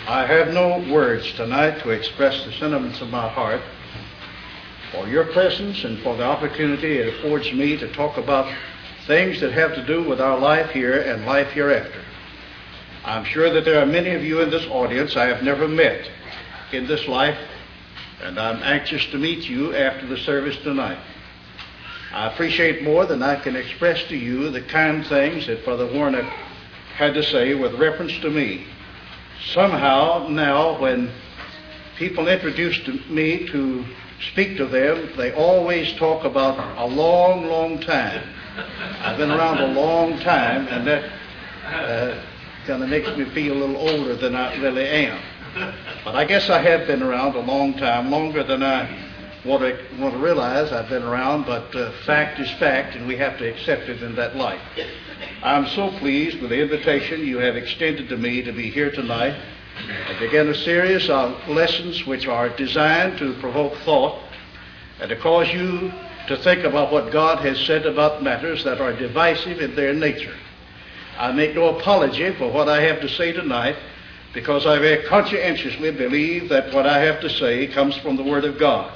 I have no words tonight to express the sentiments of my heart for your presence and for the opportunity it affords me to talk about things that have to do with our life here and life hereafter. I'm sure that there are many of you in this audience I have never met in this life, and I'm anxious to meet you after the service tonight. I appreciate more than I can express to you the kind things that Brother Warnock had to say with reference to me. Somehow now when people introduce me to speak to them, they always talk about a long, long time. I've been around a long time, and that kind of makes me feel a little older than I really am. But I guess I have been around a long time, longer than I want to realize I've been around, but fact is fact, and we have to accept it in that light. I'm so pleased with the invitation you have extended to me to be here tonight and begin a series of lessons which are designed to provoke thought and to cause you to think about what God has said about matters that are divisive in their nature. I make no apology for what I have to say tonight, because I very conscientiously believe that what I have to say comes from the Word of God.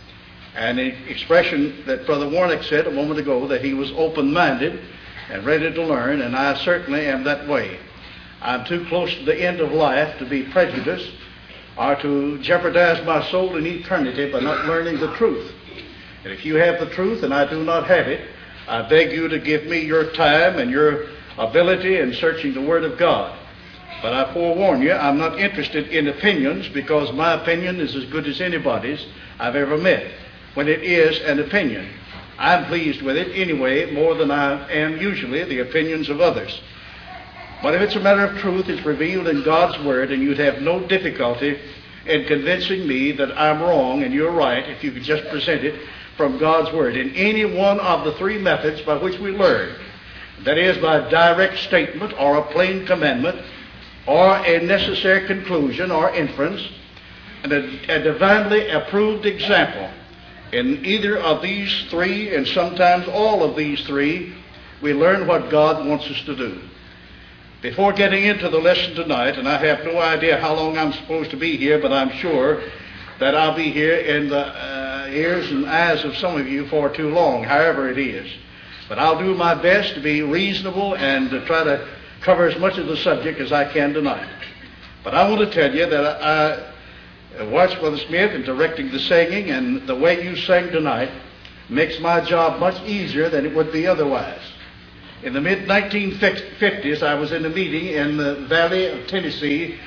And the expression that Brother Warnock said a moment ago, that he was open-minded and ready to learn, and I certainly am that way. I'm too close to the end of life to be prejudiced or to jeopardize my soul in eternity by not learning the truth. And if you have the truth and I do not have it, I beg you to give me your time and your ability in searching the Word of God. But I forewarn you, I'm not interested in opinions, because my opinion is as good as anybody's I've ever met. When it is an opinion, I'm pleased with it anyway, more than I am usually the opinions of others. But if it's a matter of truth, it's revealed in God's Word, and you'd have no difficulty in convincing me that I'm wrong and you're right if you could just present it from God's Word in any one of the three methods by which we learn. That is, by direct statement or a plain commandment or a necessary conclusion or inference, and a divinely approved example. In either of these three, and sometimes all of these three, we learn what God wants us to do. Before getting into the lesson tonight, and I have no idea how long I'm supposed to be here, but I'm sure that I'll be here in the ears and eyes of some of you for too long, however it is. But I'll do my best to be reasonable and to try to cover as much of the subject as I can tonight. But I want to tell you that I watched Brother Smith in directing the singing, and the way you sang tonight makes my job much easier than it would be otherwise. In the mid-1950s, I was in a meeting in the valley of Tennessee,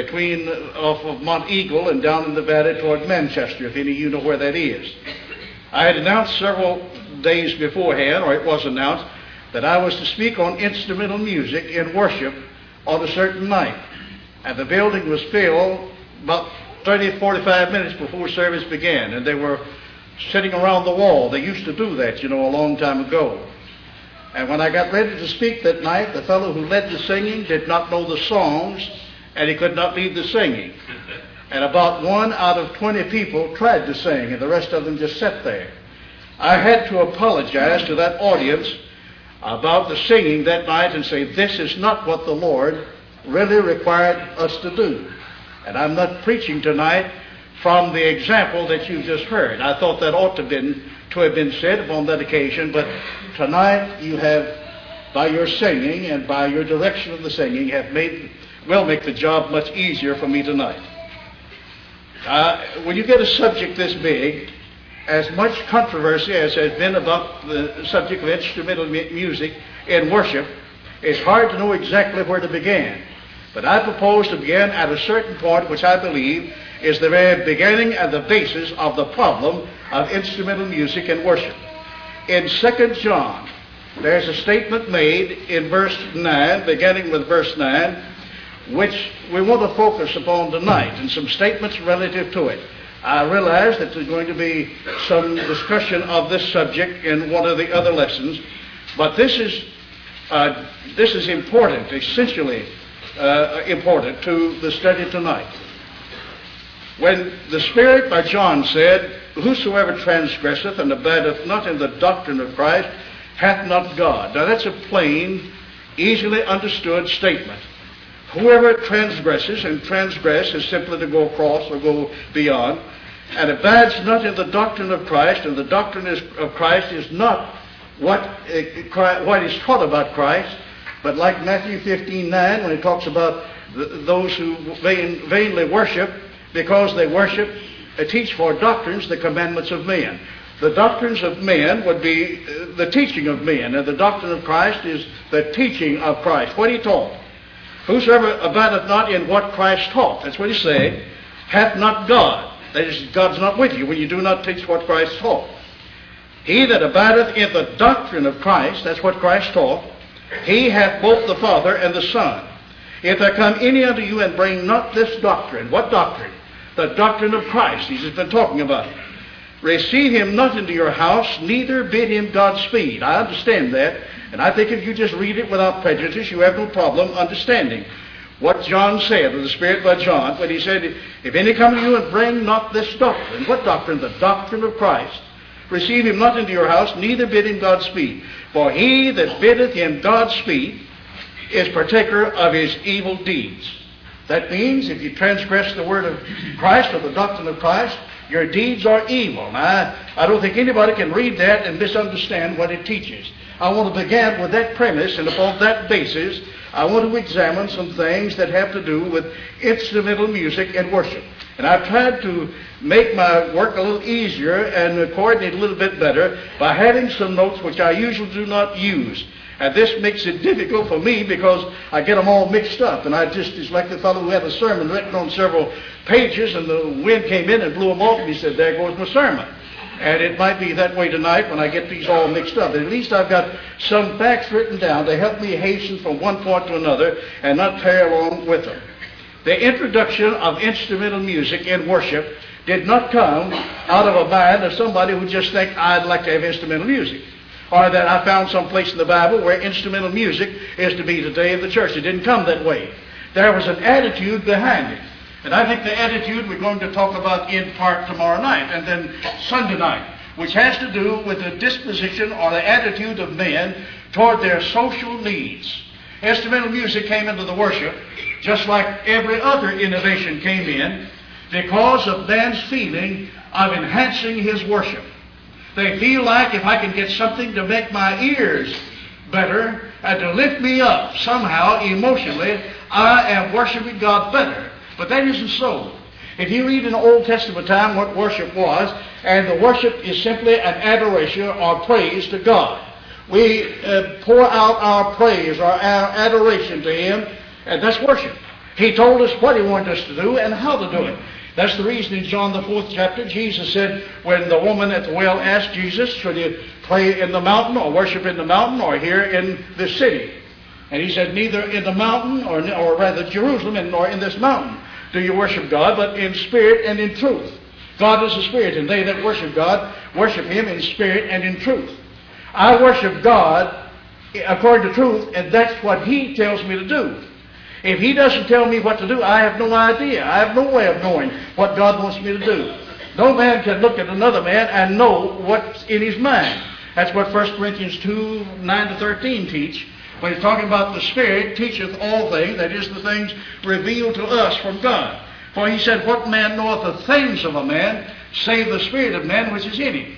off of Mount Eagle and down in the valley toward Manchester, if any of you know where that is. I had announced several days beforehand, or it was announced, that I was to speak on instrumental music in worship on a certain night. And the building was filled about 30, 45 minutes before service began, and they were sitting around the wall. They used to do that, a long time ago. And when I got ready to speak that night, the fellow who led the singing did not know the songs, and he could not lead the singing. And about 1 out of 20 people tried to sing, and the rest of them just sat there. I had to apologize to that audience about the singing that night and say, this is not what the Lord really required us to do. And I'm not preaching tonight from the example that you've just heard. I thought that ought to have been said upon that occasion, but tonight you have, by your singing and by your direction of the singing, will make the job much easier for me tonight. When you get a subject this big, as much controversy as has been about the subject of instrumental music in worship, it's hard to know exactly where to begin. But I propose to begin at a certain point which I believe is the very beginning and the basis of the problem of instrumental music in worship. In 2 John, there's a statement made in verse 9, beginning with verse 9, which we want to focus upon tonight, and some statements relative to it. I realize that there's going to be some discussion of this subject in one of the other lessons, but this is important, essentially important to the study tonight. When the Spirit by John said, whosoever transgresseth and abideth not in the doctrine of Christ hath not God. Now that's a plain, easily understood statement. Whoever transgresses, and transgress is simply to go across or go beyond, and abides not in the doctrine of Christ, and the doctrine of Christ is not what is taught about Christ, but like Matthew 15:9, when he talks about those who vainly worship, because they worship, teach for doctrines the commandments of men. The doctrines of men would be the teaching of men, and the doctrine of Christ is the teaching of Christ, what he taught. Whosoever abideth not in what Christ taught, that's what he said, hath not God. That is, God's not with you when you do not teach what Christ taught. He that abideth in the doctrine of Christ, that's what Christ taught, he hath both the Father and the Son. If there come any unto you and bring not this doctrine, what doctrine? The doctrine of Christ. He's been talking about it. Receive him not into your house, neither bid him Godspeed. I understand that, and I think if you just read it without prejudice, you have no problem understanding what John said, or the Spirit by John, when he said, if any come to you and bring not this doctrine. What doctrine? The doctrine of Christ. Receive him not into your house, neither bid him Godspeed. For he that biddeth him Godspeed is partaker of his evil deeds. That means if you transgress the word of Christ or the doctrine of Christ, your deeds are evil. Now, I don't think anybody can read that and misunderstand what it teaches. I want to begin with that premise, and upon that basis, I want to examine some things that have to do with instrumental music and worship. And I've tried to make my work a little easier and coordinate a little bit better by having some notes which I usually do not use. And this makes it difficult for me because I get them all mixed up. And it's like the fellow who had a sermon written on several pages, and the wind came in and blew them off, and he said, there goes my sermon. And it might be that way tonight when I get these all mixed up. But at least I've got some facts written down to help me hasten from one point to another and not tear along with them. The introduction of instrumental music in worship did not come out of a mind of somebody who just think, I'd like to have instrumental music. Or that I found some place in the Bible where instrumental music is to be today in the church. It didn't come that way. There was an attitude behind it. And I think the attitude we're going to talk about in part tomorrow night and then Sunday night, which has to do with the disposition or the attitude of men toward their social needs. Instrumental music came into the worship just like every other innovation came in because of man's feeling of enhancing his worship. They feel like if I can get something to make my ears better and to lift me up somehow emotionally, I am worshiping God better. But that isn't so. If you read in the Old Testament time what worship was, and the worship is simply an adoration or praise to God. We pour out our praise or our adoration to Him, and that's worship. He told us what He wanted us to do and how to do it. That's the reason in John the 4th chapter, Jesus said, when the woman at the well asked Jesus, should you pray in the mountain or worship in the mountain or here in the city? And He said, neither in the mountain or rather Jerusalem nor in this mountain do you worship God, but in spirit and in truth. God is a spirit, and they that worship God worship Him in spirit and in truth. I worship God according to truth, and that's what He tells me to do. If He doesn't tell me what to do, I have no idea. I have no way of knowing what God wants me to do. No man can look at another man and know what's in his mind. That's what 1 Corinthians 2, 9-13 teach. When he's talking about the Spirit teacheth all things, that is, the things revealed to us from God. For he said, what man knoweth the things of a man, save the spirit of man which is in him?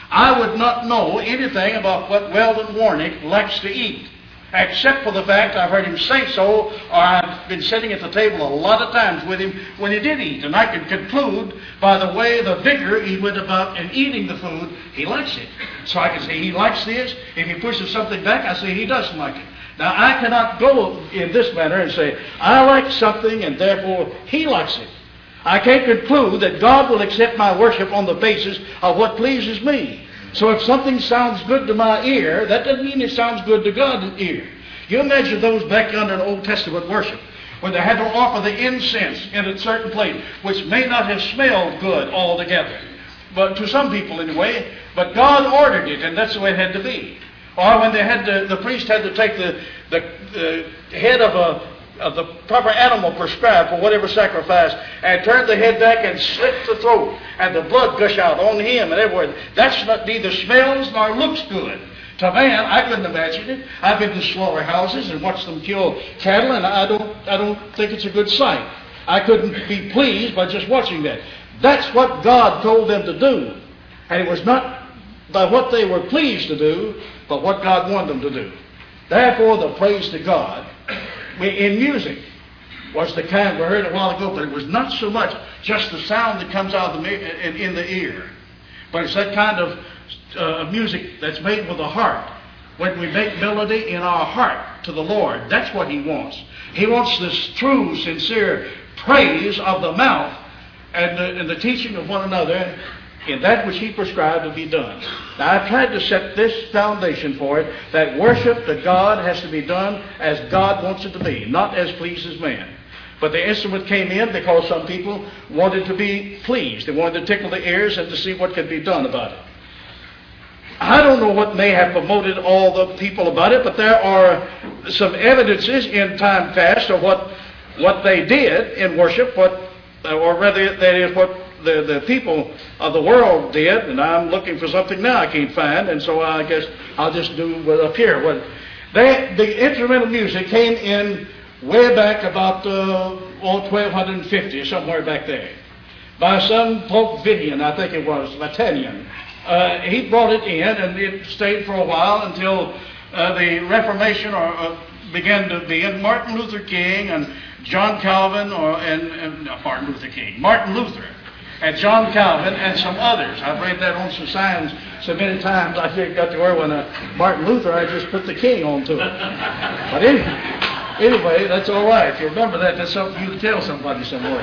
I would not know anything about what Weldon Warnick likes to eat, except for the fact I've heard him say so, or I've been sitting at the table a lot of times with him when he did eat. And I can conclude by the way, the vigor he went about in eating the food, he likes it. So I can say he likes this. If he pushes something back, I say he doesn't like it. Now, I cannot go in this manner and say, I like something and therefore he likes it. I can't conclude that God will accept my worship on the basis of what pleases me. So if something sounds good to my ear, that doesn't mean it sounds good to God's ear. You imagine those back under in Old Testament worship, when they had to offer the incense in a certain place, which may not have smelled good altogether, but to some people anyway, but God ordered it, and that's the way it had to be. Or when they had the priest had to take the head of the proper animal prescribed for whatever sacrifice and turn the head back and slit the throat and the blood gush out on him and everywhere. That's not neither smells nor looks good. To man, I couldn't imagine it. I've been to slaughterhouses and watched them kill cattle, and I don't think it's a good sight. I couldn't be pleased by just watching that. That's what God told them to do. And it was not by what they were pleased to do, but what God wanted them to do. Therefore, the praise to God in music was the kind we heard a while ago, but it was not so much just the sound that comes out of in the ear, but it's that kind of music that's made with the heart. When we make melody in our heart to the Lord, that's what He wants. He wants this true, sincere praise of the mouth and the teaching of one another in that which He prescribed to be done. Now, I've tried to set this foundation for it, that worship to God has to be done as God wants it to be, not as pleases man. But the instrument came in because some people wanted to be pleased. They wanted to tickle the ears and to see what could be done about it. I don't know what may have promoted all the people about it, but there are some evidences in time past of what they did in worship, or rather, that is what the people of the world did, and I'm looking for something now I can't find, and so I guess I'll just do what up here. The instrumental music came in way back about 1250, somewhere back there, by some Pope Vidian, I think it was, Latinian. He brought it in, and it stayed for a while until the Reformation began to be in. Martin Luther King and John Calvin, Martin Luther and John Calvin and some others. I've read that on some signs so many times I got to where when Martin Luther, I just put the King onto it. But anyway, that's all right. If you remember that, that's something you can tell somebody somewhere.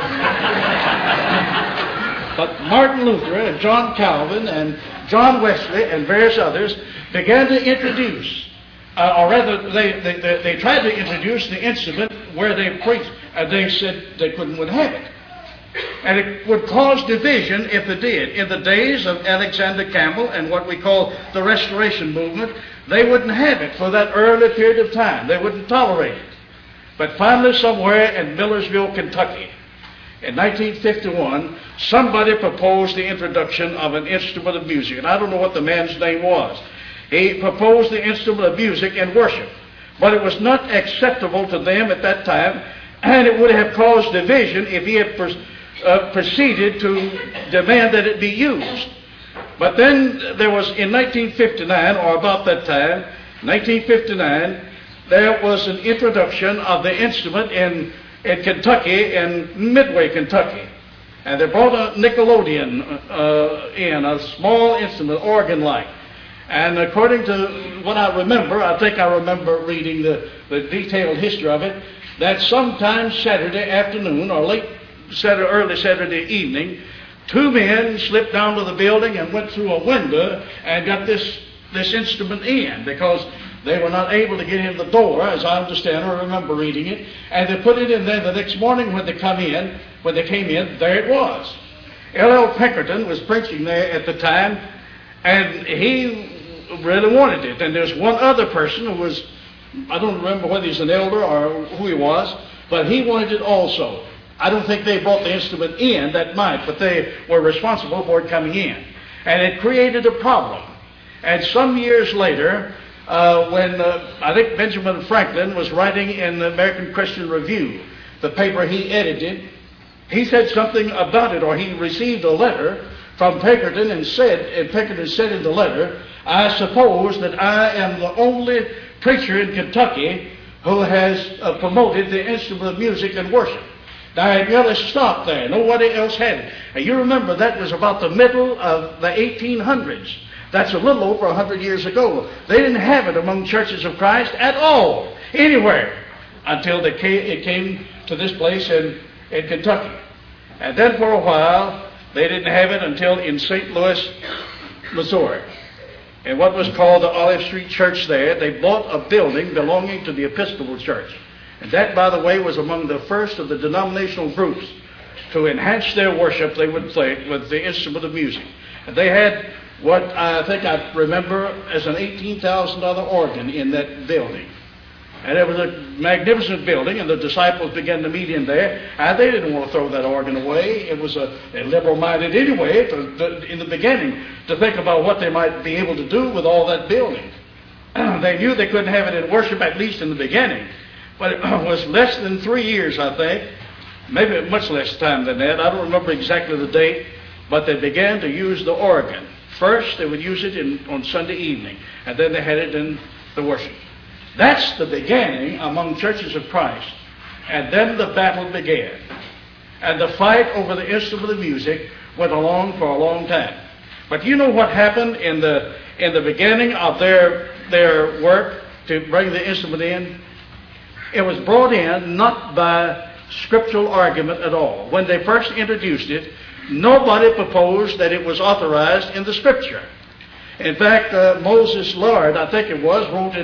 But Martin Luther and John Calvin and John Wesley and various others began to introduce, or rather, they tried to introduce the instrument where they preached. They said they wouldn't have it. And it would cause division if it did. In the days of Alexander Campbell and what we call the Restoration Movement, they wouldn't have it for that early period of time. They wouldn't tolerate it. But finally, somewhere in Millersville, Kentucky, in 1951, somebody proposed the introduction of an instrument of music. And I don't know what the man's name was. He proposed the instrument of music in worship. But it was not acceptable to them at that time, and it would have caused division if he had proceeded to demand that it be used. But then there was, in 1959, or about that time, 1959, there was an introduction of the instrument in Kentucky, in Midway, Kentucky. And they brought a Nickelodeon in, a small instrument, organ-like. And according to what I remember, I think I remember reading the detailed history of it, that sometime Saturday afternoon or early Saturday evening, two men slipped down to the building and went through a window and got this instrument in because they were not able to get in the door, as I understand or remember reading it, and they put it in there. The next morning when they came in, there it was. L.L. Pinkerton was preaching there at the time, and he really wanted it. And there's one other person who was, I don't remember whether he's an elder or who he was, but he wanted it also. I don't think they brought the instrument in, that might, but they were responsible for it coming in. And it created a problem. And some years later, when I think Benjamin Franklin was writing in the American Christian Review, the paper he edited, he said something about it, or he received a letter from Pinkerton, and Pinkerton said in the letter, "I suppose that I am the only preacher in Kentucky who has promoted the instrument of music and worship." Now, it really stopped there. Nobody else had it. And you remember that was about the middle of the 1800s. That's a little over 100 years ago. They didn't have it among churches of Christ at all, anywhere, until it came to this place in Kentucky. And then for a while, they didn't have it until in St. Louis, Missouri. In what was called the Olive Street Church there, they bought a building belonging to the Episcopal Church. And that, by the way, was among the first of the denominational groups to enhance their worship. They would play with the instrument of music. And they had what I think I remember as an $18,000 organ in that building. And it was a magnificent building, and the disciples began to meet in there. And they didn't want to throw that organ away. It was they're liberal-minded anyway in the beginning to think about what they might be able to do with all that building. they knew they couldn't have it in worship, at least in the beginning. But it was less than 3 years, I think, maybe much less time than that. I don't remember exactly the date, but they began to use the organ. First, they would use it on Sunday evening, and then they had it in the worship. That's the beginning among churches of Christ. And then the battle began. And the fight over the instrument of music went along for a long time. But you know what happened in the beginning of their work to bring the instrument in? It was brought in not by scriptural argument at all. When they first introduced it, nobody proposed that it was authorized in the Scripture. In fact, Moses Lord, I think it was, wrote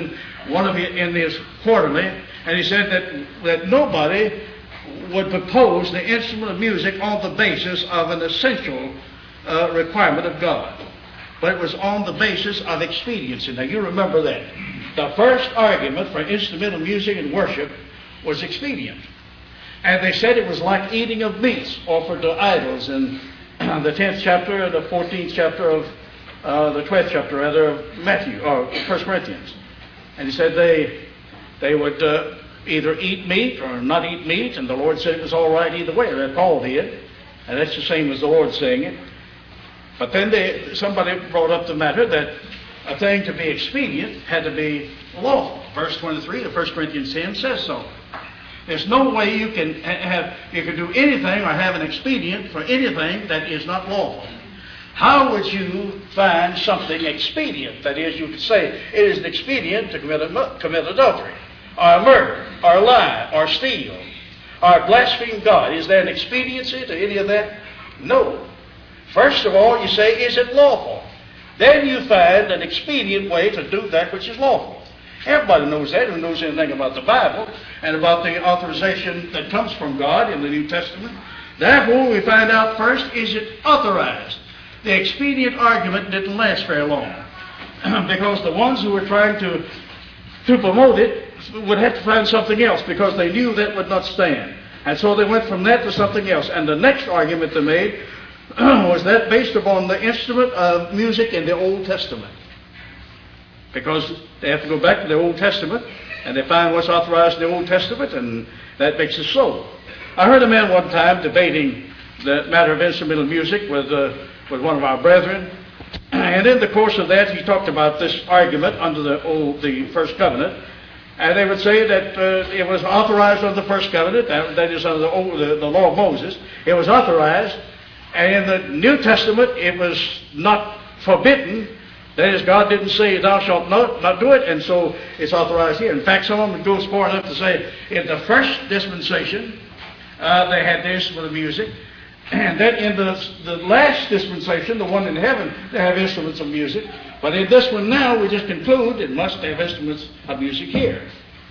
in his quarterly, and he said that nobody would propose the instrument of music on the basis of an essential requirement of God. But it was on the basis of expediency. Now, you remember that. The first argument for instrumental music and worship was expedient. And they said it was like eating of meats offered to idols in the 10th chapter, the 14th chapter of the 12th chapter, rather, of Matthew, or 1 Corinthians. And he said they would either eat meat or not eat meat, and the Lord said it was all right either way. That Paul did, and that's the same as the Lord saying it. But then somebody brought up the matter that a thing to be expedient had to be lawful. Verse 23 of 1 Corinthians 10 says so. There's no way you can do anything or have an expedient for anything that is not lawful. How would you find something expedient? That is, you could say it is an expedient to commit adultery, or murder, or lie, or steal, or blaspheme God. Is there an expediency to any of that? No. First of all, you say, is it lawful? Then you find an expedient way to do that which is lawful. Everybody knows that who knows anything about the Bible and about the authorization that comes from God in the New Testament. Therefore, we find out first, is it authorized? The expedient argument didn't last very long because the ones who were trying to promote it would have to find something else because they knew that would not stand. And so they went from that to something else. And the next argument they made was that based upon the instrument of music in the Old Testament. Because they have to go back to the Old Testament and they find what's authorized in the Old Testament, and that makes it so. I heard a man one time debating the matter of instrumental music with one of our brethren, and in the course of that he talked about this argument under the First Covenant, and they would say that it was authorized under the First Covenant, that is under the law of Moses. It was authorized, and in the New Testament it was not forbidden. That is, God didn't say thou shalt not do it, and so it's authorized here. In fact, some of them goes far enough to say in the first dispensation they had the instrument of music, and then in the last dispensation, the one in heaven, they have instruments of music. But in this one now, we just conclude it must have instruments of music here.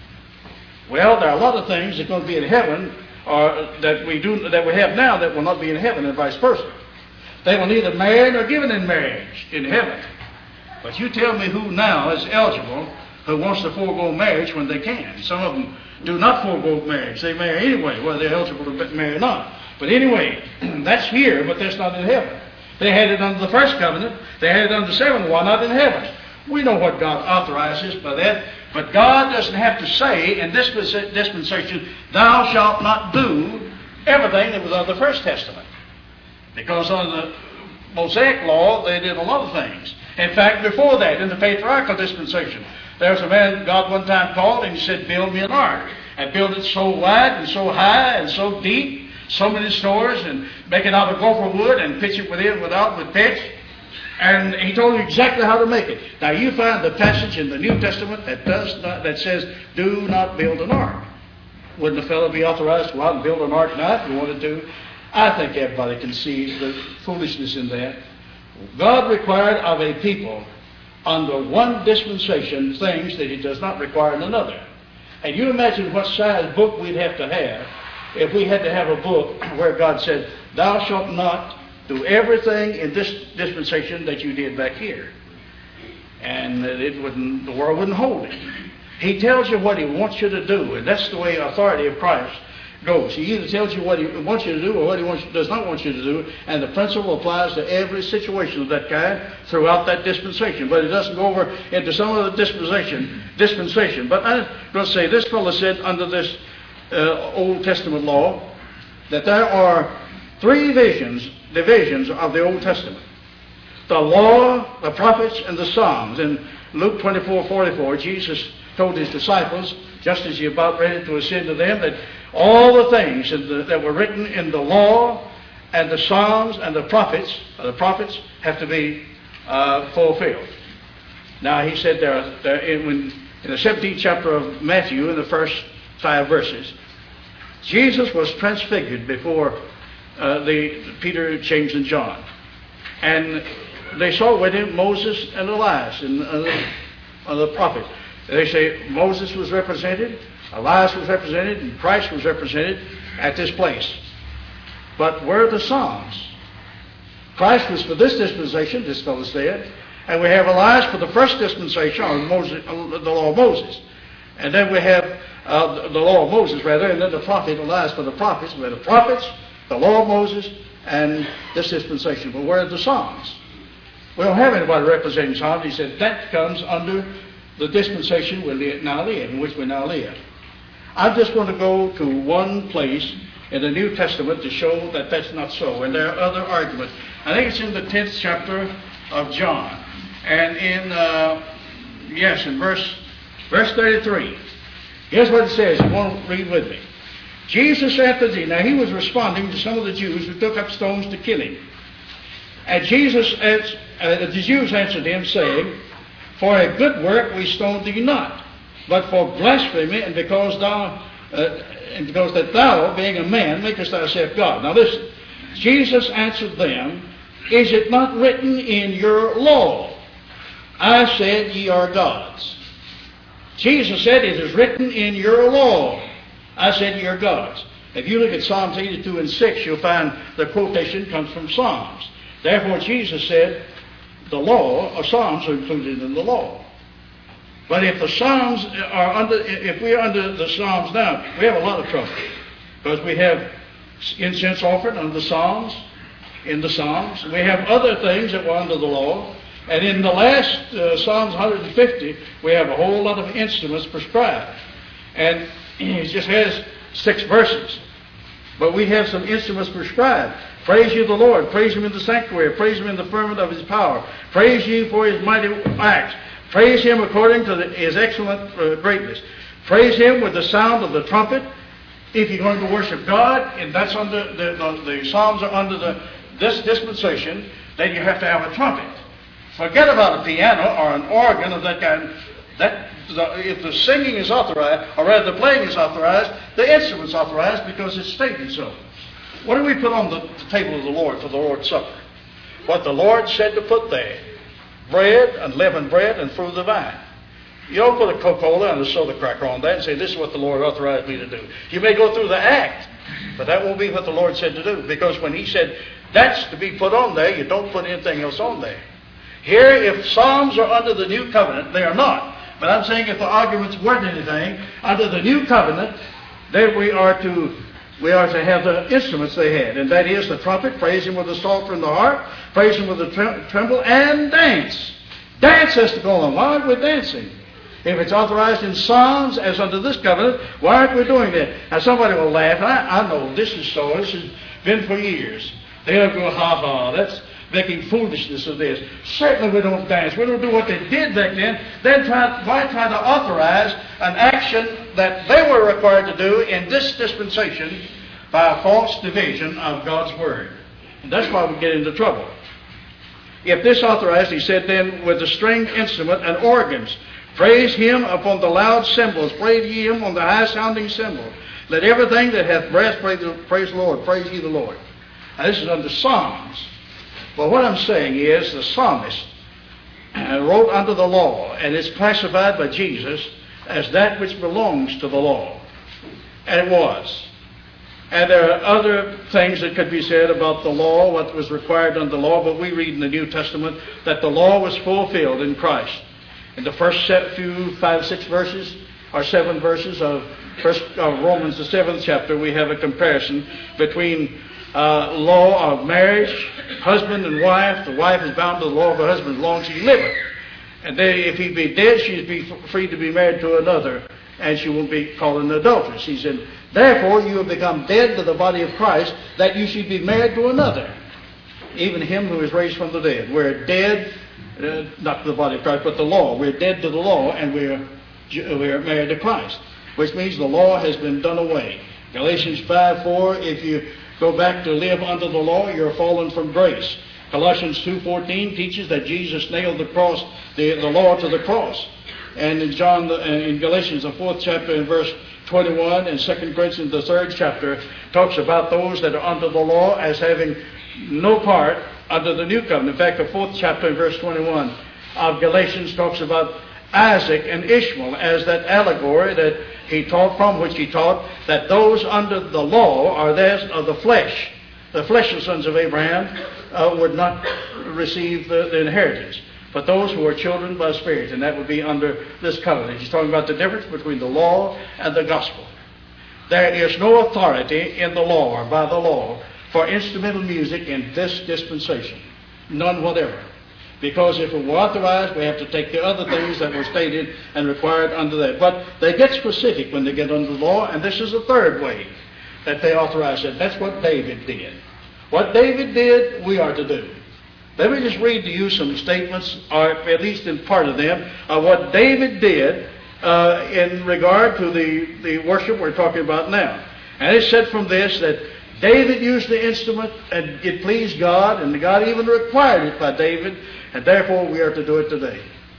Well, there are a lot of things that are going to be in heaven, or that we have now that will not be in heaven, and vice versa. They will neither marry nor given in marriage in heaven. But you tell me who now is eligible who wants to forego marriage when they can. Some of them do not forego marriage. They marry anyway, whether they're eligible to marry or not. But anyway, that's here, but that's not in heaven. They had it under the first covenant. They had it under the seventh one, not in heaven. We know what God authorizes by that. But God doesn't have to say in this dispensation, thou shalt not do everything that was under the First Testament. Because under the Mosaic law, they did a lot of things. In fact, before that, in the patriarchal dispensation, there was a man God one time called and he said, build me an ark. And build it so wide and so high and so deep, so many stores, and make it out of gopher wood and pitch it within, without, with pitch. And he told you exactly how to make it. Now you find the passage in the New Testament that says, do not build an ark. Wouldn't a fellow be authorized to go out and build an ark now if he wanted to? I think everybody can see the foolishness in that. God required of a people under one dispensation things that he does not require in another. And you imagine what size book we'd have to have if we had to have a book where God said, thou shalt not do everything in this dispensation that you did back here. And the world wouldn't hold it. He tells you what he wants you to do, and that's the way authority of Christ goes. He either tells you what he wants you to do or what he does not want you to do, and the principle applies to every situation of that kind throughout that dispensation. But it doesn't go over into some other dispensation. But I'm going to say, this fellow said under this Old Testament law that there are three divisions of the Old Testament: the law, the prophets, and the Psalms. In Luke 24:44, Jesus told his disciples, just as he about ready to ascend to them, that all the things that were written in the law and the Psalms and the prophets have to be fulfilled. Now, he said in the 17th chapter of Matthew, in the first 5 verses, Jesus was transfigured before Peter, James, and John. And they saw with him Moses and Elias and the prophets. They say Moses was represented, Elias was represented, and Christ was represented at this place. But where are the Psalms? Christ was for this dispensation, this fellow said, and we have Elias for the first dispensation, or the law of Moses. And then we have the law of Moses, and then the prophet Elias for the prophets. We have the prophets, the law of Moses, and this dispensation. But where are the Psalms? We don't have anybody representing Psalms. He said that comes under the dispensation in which we now live. I'm just going to go to one place in the New Testament to show that that's not so. And there are other arguments. I think it's in the 10th chapter of John. And in verse 33. Here's what it says. You want to read with me. Jesus answered thee. Now he was responding to some of the Jews who took up stones to kill him. And the Jews answered him, saying, For a good work we stone thee not, but for blasphemy, and because that thou, being a man, makest thyself God. Now listen. Jesus answered them, Is it not written in your law, I said ye are gods? Jesus said, It is written in your law, I said ye are gods. If you look at Psalms 82 and 6, you'll find the quotation comes from Psalms. Therefore Jesus said, the law of Psalms are included in the law. But if the Psalms if we're under the Psalms now, we have a lot of trouble. Because we have incense offered under the Psalms, in the Psalms. We have other things that were under the law. And in the last Psalms 150, we have a whole lot of instruments prescribed. And it just has 6 verses. But we have some instruments prescribed. Praise ye the Lord. Praise him in the sanctuary. Praise him in the firmament of his power. Praise ye for his mighty acts. Praise him according to his excellent greatness. Praise him with the sound of the trumpet. If you're going to worship God, and that's under the Psalms are under this dispensation, then you have to have a trumpet. Forget about a piano or an organ of that kind. If the singing is authorized, or rather the playing is authorized, the instrument's authorized because it's stated so. What do we put on the table of the Lord for the Lord's Supper? What the Lord said to put there: bread, unleavened bread, and fruit of the vine. You don't put a Coca-Cola and a soda cracker on that and say, this is what the Lord authorized me to do. You may go through the act, but that won't be what the Lord said to do. Because when he said that's to be put on there, you don't put anything else on there. Here, if Psalms are under the new covenant, they are not. But I'm saying if the arguments weren't anything, under the new covenant, then we are to have the instruments they had. And that is the trumpet, praise him with the psalter and the harp, praise him with the tremble, and dance. Dance has to go on. Why aren't we dancing? If it's authorized in Psalms, as under this covenant, why aren't we doing that? Now somebody will laugh. I know this is so. This has been for years. They'll go, ha, that's making foolishness of this. Certainly we don't dance. We don't do what they did back then. Then why try to authorize an action that they were required to do in this dispensation by a false division of God's Word? And that's why we get into trouble. If this authorized, he said then, with the stringed instrument and organs, praise him upon the loud cymbals, praise ye him on the high sounding cymbal. Let everything that hath breath praise the Lord, praise ye the Lord. Now this is under Psalms. But what I'm saying is the psalmist wrote under the law, and it's classified by Jesus as that which belongs to the law. And it was. And there are other things that could be said about the law, what was required under the law, but we read in the New Testament that the law was fulfilled in Christ. In the first few 5 or 6 verses, or 7 verses of Romans the 7th chapter, we have a comparison between law of marriage, husband and wife. The wife is bound to the law of her husband as long as she liveth. And then if he be dead, she's be free to be married to another, and she will be called an adulteress. He said, therefore you have become dead to the body of Christ, that you should be married to another, even him who is raised from the dead. We're dead, not to the body of Christ, but the law. We're dead to the law, and we're married to Christ, which means the law has been done away. Galatians 5:4, if you go back to live under the law, you're fallen from grace. Colossians 2:14 teaches that Jesus nailed the law to the cross. And in Galatians the 4th chapter in verse 21 and 2 Corinthians the 3rd chapter talks about those that are under the law as having no part under the new covenant. In fact, the 4th chapter in verse 21 of Galatians talks about Isaac and Ishmael as that allegory that he taught, from which he taught that those under the law are theirs of the flesh. The fleshly sons of Abraham would not receive the inheritance, but those who are children by spirit, and that would be under this covenant. He's talking about the difference between the law and the gospel. There is no authority in the law or by the law for instrumental music in this dispensation. None whatever. Because if it were authorized, we have to take the other things that were stated and required under that. But they get specific when they get under the law, and this is the third way that they authorize it. That's what David did. What David did, we are to do. Let me just read to you some statements, or at least in part of them, of what David did in regard to the worship we're talking about now. And it's said from this that David used the instrument and it pleased God, and God even required it by David, and therefore we are to do it today.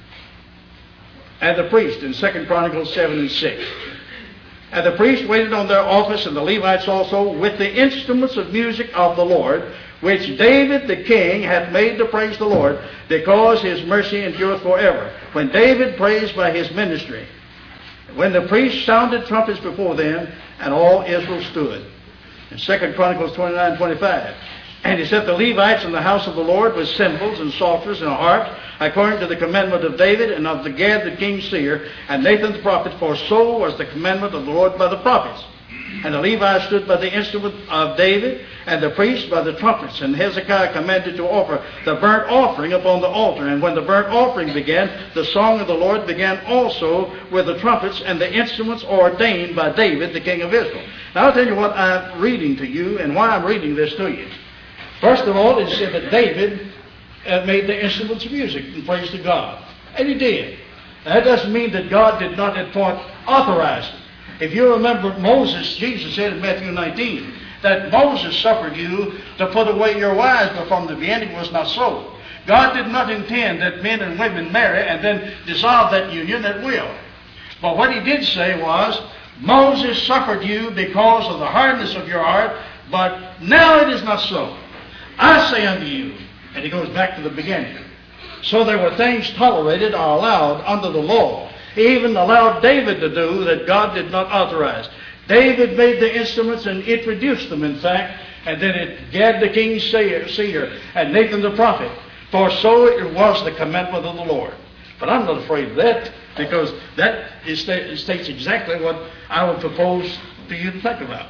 And the priest in 2 Chronicles 7 and 6. And the priests waited on their office, and the Levites also, with the instruments of music of the Lord, which David the king hath made to praise the Lord, because his mercy endureth forever. When David praised by his ministry, when the priests sounded trumpets before them, and all Israel stood. In 2 Chronicles 29:25. And he set the Levites in the house of the Lord with cymbals and psalteries and harps, according to the commandment of David and of the Gad the king's seer, and Nathan the prophet, for so was the commandment of the Lord by the prophets. And the Levites stood by the instrument of David, and the priests by the trumpets. And Hezekiah commanded to offer the burnt offering upon the altar. And when the burnt offering began, the song of the Lord began also with the trumpets and the instruments ordained by David, the king of Israel. Now I'll tell you what I'm reading to you and why I'm reading this to you. First of all, it said that David made the instruments of music and praise to God. And he did. That doesn't mean that God did not at point authorize it. If you remember Moses, Jesus said in Matthew 19, that Moses suffered you to put away your wives, but from the beginning it was not so. God did not intend that men and women marry and then dissolve that union at will. But what he did say was, Moses suffered you because of the hardness of your heart, but now it is not so. I say unto you, and he goes back to the beginning. So there were things tolerated or allowed under the law. He even allowed David to do that God did not authorize. David made the instruments and introduced them, in fact, and then it Gad the king's seer and Nathan the prophet. For so it was the commandment of the Lord. But I'm not afraid of that, because that states exactly what I would propose to you to think about.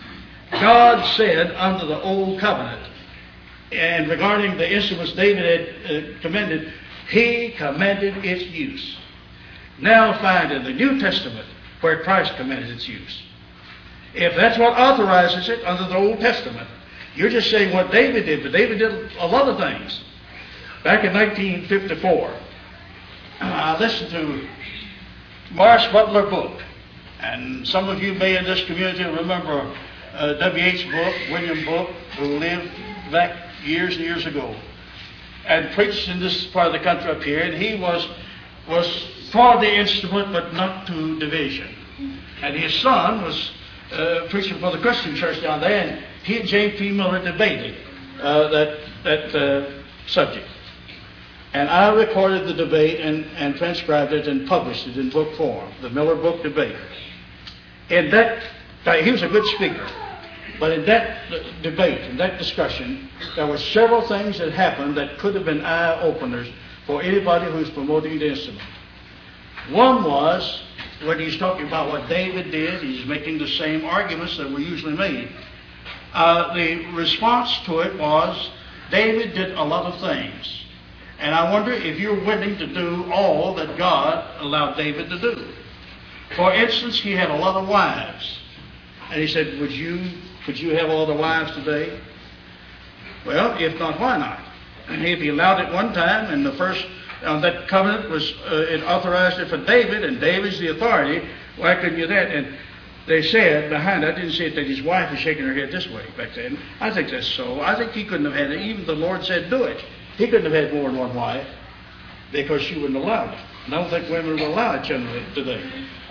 God said under the old covenant, and regarding the instruments David had commended, he commanded its use. Now find in the New Testament where Christ commanded its use. If that's what authorizes it under the Old Testament, you're just saying what David did, but David did a lot of things. Back in 1954, I listened to Morris Butler book, and some of you may in this community remember W.H. Book, William Book, who lived back years and years ago, and preached in this part of the country up here, and he was for the instrument but not to division. And his son was preaching for the Christian church down there, and he and James P. Miller debated that subject. And I recorded the debate and transcribed it and published it in book form, the Miller Book Debate. In that, he was a good speaker. But in that debate, in that discussion, there were several things that happened that could have been eye-openers for anybody who's promoting the instrument. One was when he's talking about what David did, he's making the same arguments that were usually made. The response to it was, David did a lot of things. And I wonder if you're willing to do all that God allowed David to do. For instance, he had a lot of wives. And he said, would you have all the wives today? Well, if not, why not? And if he allowed it one time, and the first that covenant was, it authorized it for David, and David's the authority, why couldn't you do that? And they said behind it, I didn't see it, that his wife was shaking her head this way back then. I think that's so. I think he couldn't have had it. Even the Lord said, do it. He couldn't have had more than one wife because she wouldn't allow it. And I don't think women will allow it generally today.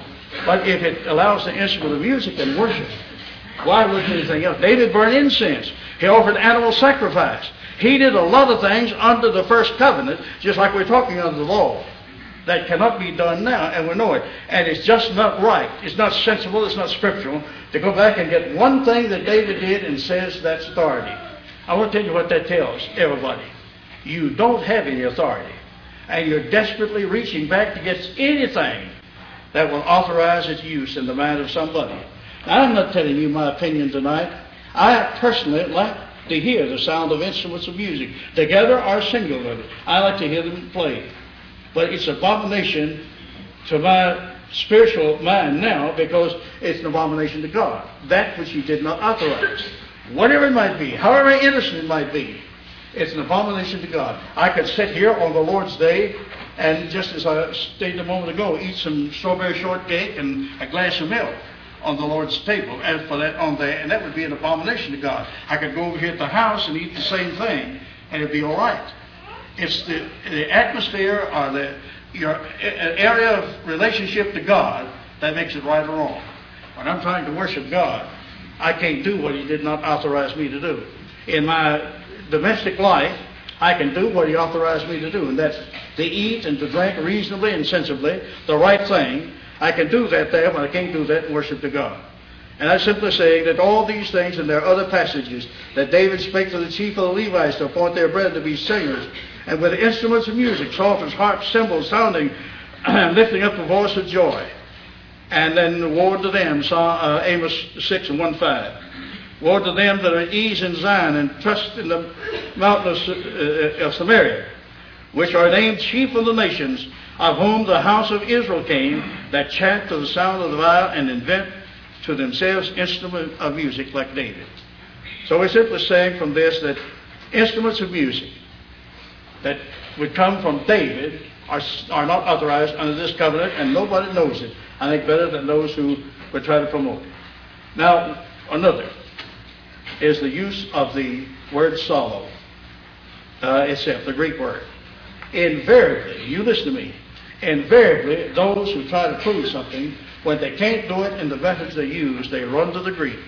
But if it allows the instrument of music and worship, why wouldn't anything else? David burned incense. He offered animal sacrifice. He did a lot of things under the first covenant, just like we're talking under the law, that cannot be done now, and we know it. And it's just not right. It's not sensible. It's not scriptural to go back and get one thing that David did and says that's authority. I want to tell you what that tells everybody. You don't have any authority, and you're desperately reaching back to get anything that will authorize its use in the mind of somebody. Now, I'm not telling you my opinion tonight. I personally like to hear the sound of instruments of music, together or singularly. I like to hear them play. But it's abomination to my spiritual mind now because it's an abomination to God. That which He did not authorize. Whatever it might be, however innocent it might be, it's an abomination to God. I could sit here on the Lord's Day and, just as I stated a moment ago, eat some strawberry shortcake and a glass of milk on the Lord's table, and for that on there, and that would be an abomination to God. I could go over here at the house and eat the same thing, and it'd be all right. It's the atmosphere or your area of relationship to God that makes it right or wrong. When I'm trying to worship God, I can't do what He did not authorize me to do. In my domestic life, I can do what He authorized me to do, and that's to eat and to drink reasonably and sensibly, the right thing. I can do that there, but I can't do that in worship to God. And I'm simply saying that all these things, and there are other passages, that David spake to the chief of the Levites to appoint their brethren to be singers, and with instruments of music, psalteries, harps, cymbals, sounding, lifting up a voice of joy. And then woe to them, Amos 6 and 1:5. Woe to them that are at ease in Zion and trust in the mountain of Samaria, which are named chief of the nations, of whom the house of Israel came, that chant to the sound of the viol and invent to themselves instruments of music like David. So we're simply saying from this that instruments of music that would come from David are not authorized under this covenant, and nobody knows it, I think, better than those who would try to promote it. Now, another is the use of the word solo itself, the Greek word. Invariably, you listen to me, invariably those who try to prove something, when they can't do it in the methods they use, they run to the Greek.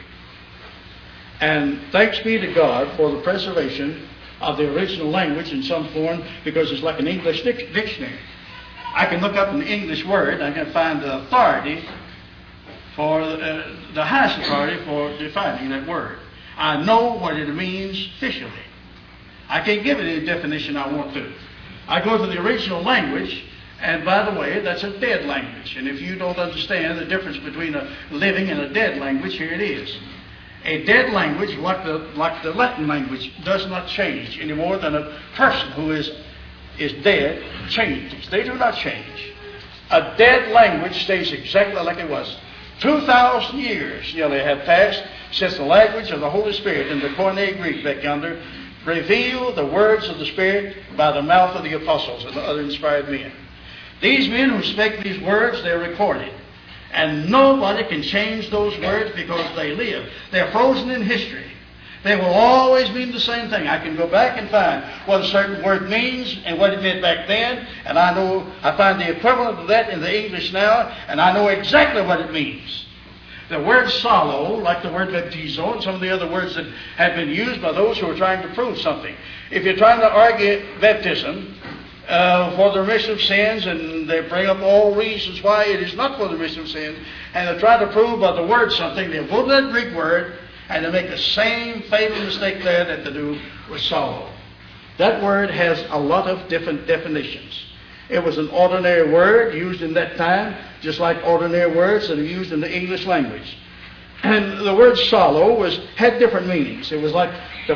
And thanks be to God for the preservation of the original language in some form, because it's like an English dictionary. I can look up an English word, I can find the authority for the highest authority for defining that word. I know what it means officially. I can't give it any definition I want to. I go to the original language, and by the way, that's a dead language. And if you don't understand the difference between a living and a dead language, here it is. A dead language, like the Latin language, does not change any more than a person who is dead changes. They do not change. A dead language stays exactly like it was. 2,000 years nearly have passed since the language of the Holy Spirit in the Koine Greek back yonder revealed the words of the Spirit by the mouth of the apostles and the other inspired men. These men who spake these words, they're recorded. And nobody can change those words because they live. They're frozen in history. They will always mean the same thing. I can go back and find what a certain word means and what it meant back then, and I find the equivalent of that in the English now, and I know exactly what it means. The word solo, like the word baptizo, and some of the other words that have been used by those who are trying to prove something. If you're trying to argue baptism for the remission of sins, and they bring up all reasons why it is not for the remission of sins, and they try to prove by the word something, they go to that Greek word, and they make the same fatal mistake there that they do with solo. That word has a lot of different definitions. It was an ordinary word used in that time, just like ordinary words that are used in the English language. And the word solo had different meanings. It was like the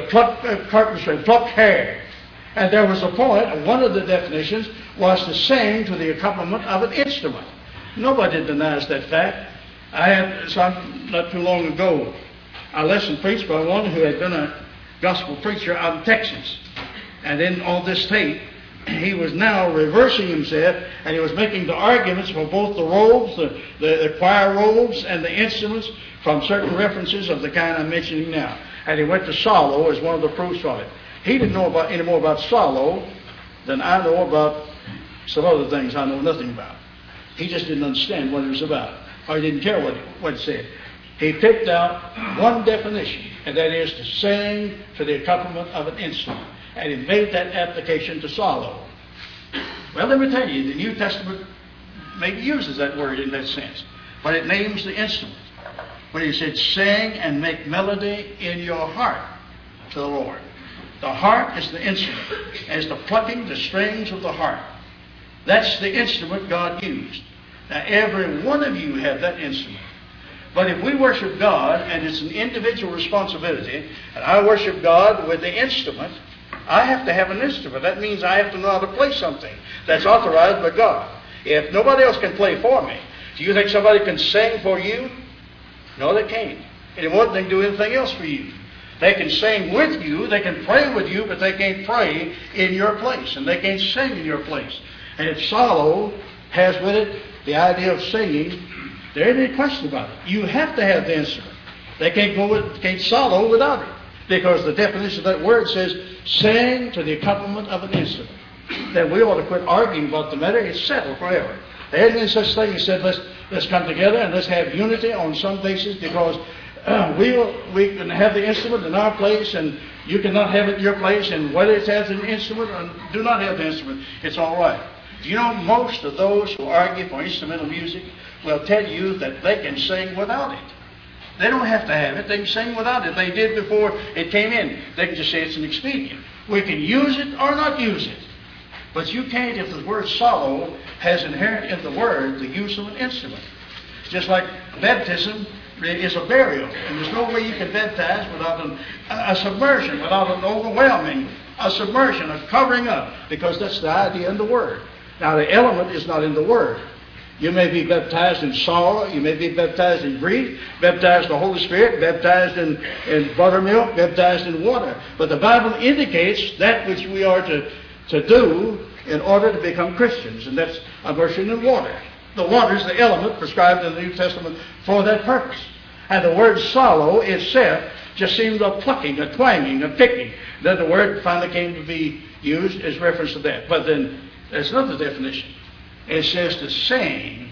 pluck hair. And there was a point, one of the definitions was to sing to the accompaniment of an instrument. Nobody denies that fact. I had, not too long ago, a lesson preached by one who had been a gospel preacher out in Texas. And then on this tape, he was now reversing himself, and he was making the arguments for both the robes, the choir robes, and the instruments from certain references of the kind I'm mentioning now. And he went to solo as one of the proofs of it. He didn't know any more about solo than I know about some other things I know nothing about. He just didn't understand what it was about, or he didn't care what it said. He picked out one definition, and that is to sing to the accompaniment of an instrument. And he made that application to solo. Well, let me tell you, the New Testament maybe uses that word in that sense, but it names the instrument. When he said, sing and make melody in your heart to the Lord. The heart is the instrument, as the plucking the strings of the heart. That's the instrument God used. Now, every one of you have that instrument. But if we worship God, and it's an individual responsibility, and I worship God with the instrument, I have to have an instrument. That means I have to know how to play something that's authorized by God. If nobody else can play for me, do you think somebody can sing for you? No, they can't. Any more than they can do anything else for you. They can sing with you, they can pray with you, but they can't pray in your place, and they can't sing in your place. And if solo has with it the idea of singing, there ain't any question about it. You have to have the instrument. They can't solo without it, because the definition of that word says, sing to the accompaniment of an instrument. Then we ought to quit arguing about the matter. It's settled forever. There isn't any such thing as said, let's come together and let's have unity on some basis, because we can have the instrument in our place and you cannot have it in your place, and whether it has an instrument or do not have the instrument, it's all right. Do you know most of those who argue for instrumental music will tell you that they can sing without it. They don't have to have it. They can sing without it. They did before it came in. They can just say it's an expedient. We can use it or not use it. But you can't if the word solo has inherent in the word the use of an instrument. Just like baptism is a burial. And there's no way you can baptize without a submersion, without an overwhelming, a submersion, a covering up, because that's the idea in the word. Now the element is not in the word. You may be baptized in sorrow, you may be baptized in grief, baptized in the Holy Spirit, baptized in buttermilk, baptized in water. But the Bible indicates that which we are to do in order to become Christians, and that's immersion in water. The water is the element prescribed in the New Testament for that purpose. And the word solo itself just seemed a plucking, a twanging, a picking. Then the word finally came to be used as reference to that. But then there's another definition. It says to sing,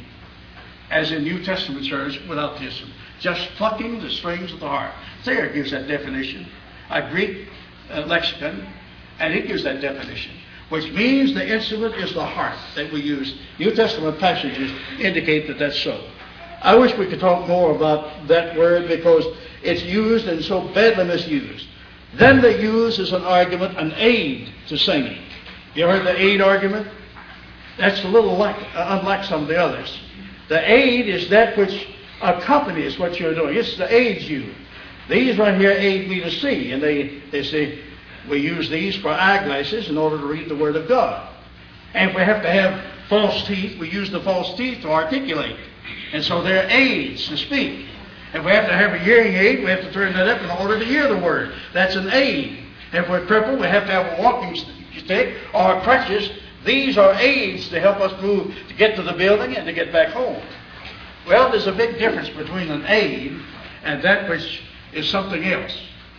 as in New Testament church, without the instrument. Just plucking the strings of the heart. Thayer gives that definition, a Greek lexicon, and it gives that definition, which means the instrument is the heart that we use. New Testament passages indicate that that's so. I wish we could talk more about that word because it's used and so badly misused. Then they use as an argument an aid to singing. You ever heard the aid argument? That's a little unlike some of the others. The aid is that which accompanies what you're doing. It's the aids you. These right here aid me to see. And they say we use these for eyeglasses in order to read the Word of God. And if we have to have false teeth, we use the false teeth to articulate. And so they're aids to speak. If we have to have a hearing aid, we have to turn that up in order to hear the Word. That's an aid. If we're crippled, we have to have a walking stick or crutches. These are aids to help us move, to get to the building and to get back home. Well, there's a big difference between an aid and that which is something else.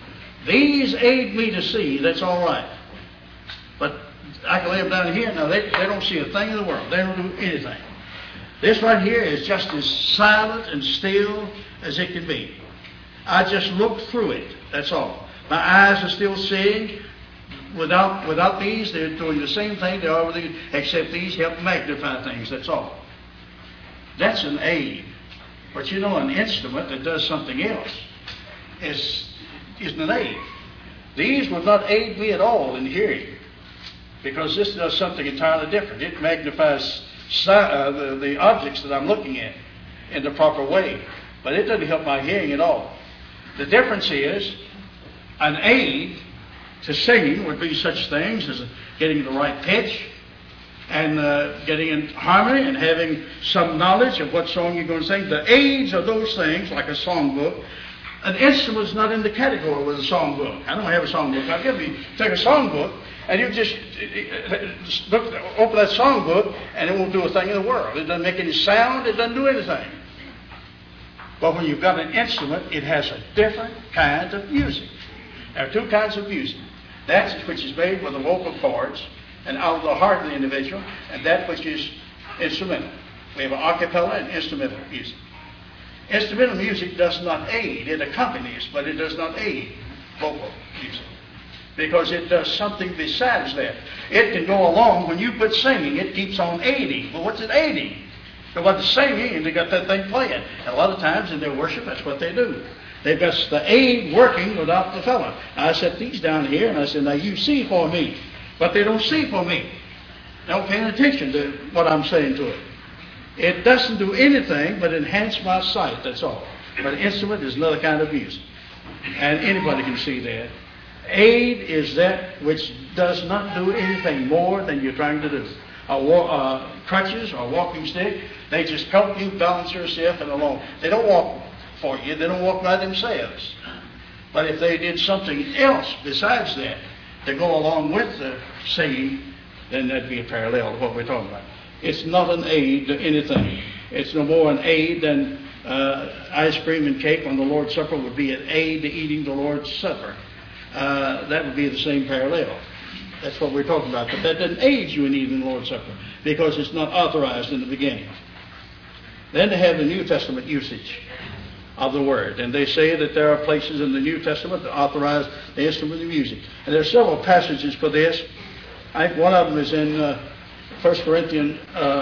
These aid me to see, that's all right. But I can lay them down here. Now, they don't see a thing in the world. They don't do anything. This right here is just as silent and still as it can be. I just look through it, that's all. My eyes are still seeing. Without these, they're doing the same thing they are with these, except these help magnify things, that's all. That's an aid. But you know, an instrument that does something else isn't an aid. These would not aid me at all in hearing. because this does something entirely different. It magnifies the objects that I'm looking at in the proper way, but it doesn't help my hearing at all. The difference is an aid to singing would be such things as getting the right pitch and getting in harmony and having some knowledge of what song you're going to sing. The aids of those things, like a songbook. An instrument is not in the category with a songbook. I don't have a songbook. I'll give you, take a songbook, and you just open that songbook, and it won't do a thing in the world. It doesn't make any sound. It doesn't do anything. But when you've got an instrument, it has a different kind of music. There are two kinds of music. That which is made with the vocal cords and out of the heart of the individual, and that which is instrumental. We have an a cappella and instrumental music. Instrumental music does not aid. It accompanies, but it does not aid vocal music, because it does something besides that. It can go along. When you put singing, it keeps on aiding. Well, what's it aiding? They've got the singing, and they got that thing playing. And a lot of times in their worship, that's what they do. They've got the aid working without the fellow. I set these down here, and I said, now you see for me. But they don't see for me. They don't pay attention to what I'm saying to it. It doesn't do anything but enhance my sight, that's all. But an instrument is another kind of music. And anybody can see that. Aid is that which does not do anything more than you're trying to do. Crutches or walking stick, they just help you balance yourself and along. They don't walk for you. They don't walk by themselves. But if they did something else besides that to go along with the singing, then that'd be a parallel to what we're talking about. It's not an aid to anything. It's no more an aid than ice cream and cake on the Lord's Supper would be an aid to eating the Lord's Supper. That would be the same parallel. That's what we're talking about. But that doesn't aid you in eating the Lord's Supper because it's not authorized in the beginning. Then they have the New Testament usage of the Word. And they say that there are places in the New Testament that authorize the instrument of music. And there are several passages for this. I think one of them is in 1 Corinthians,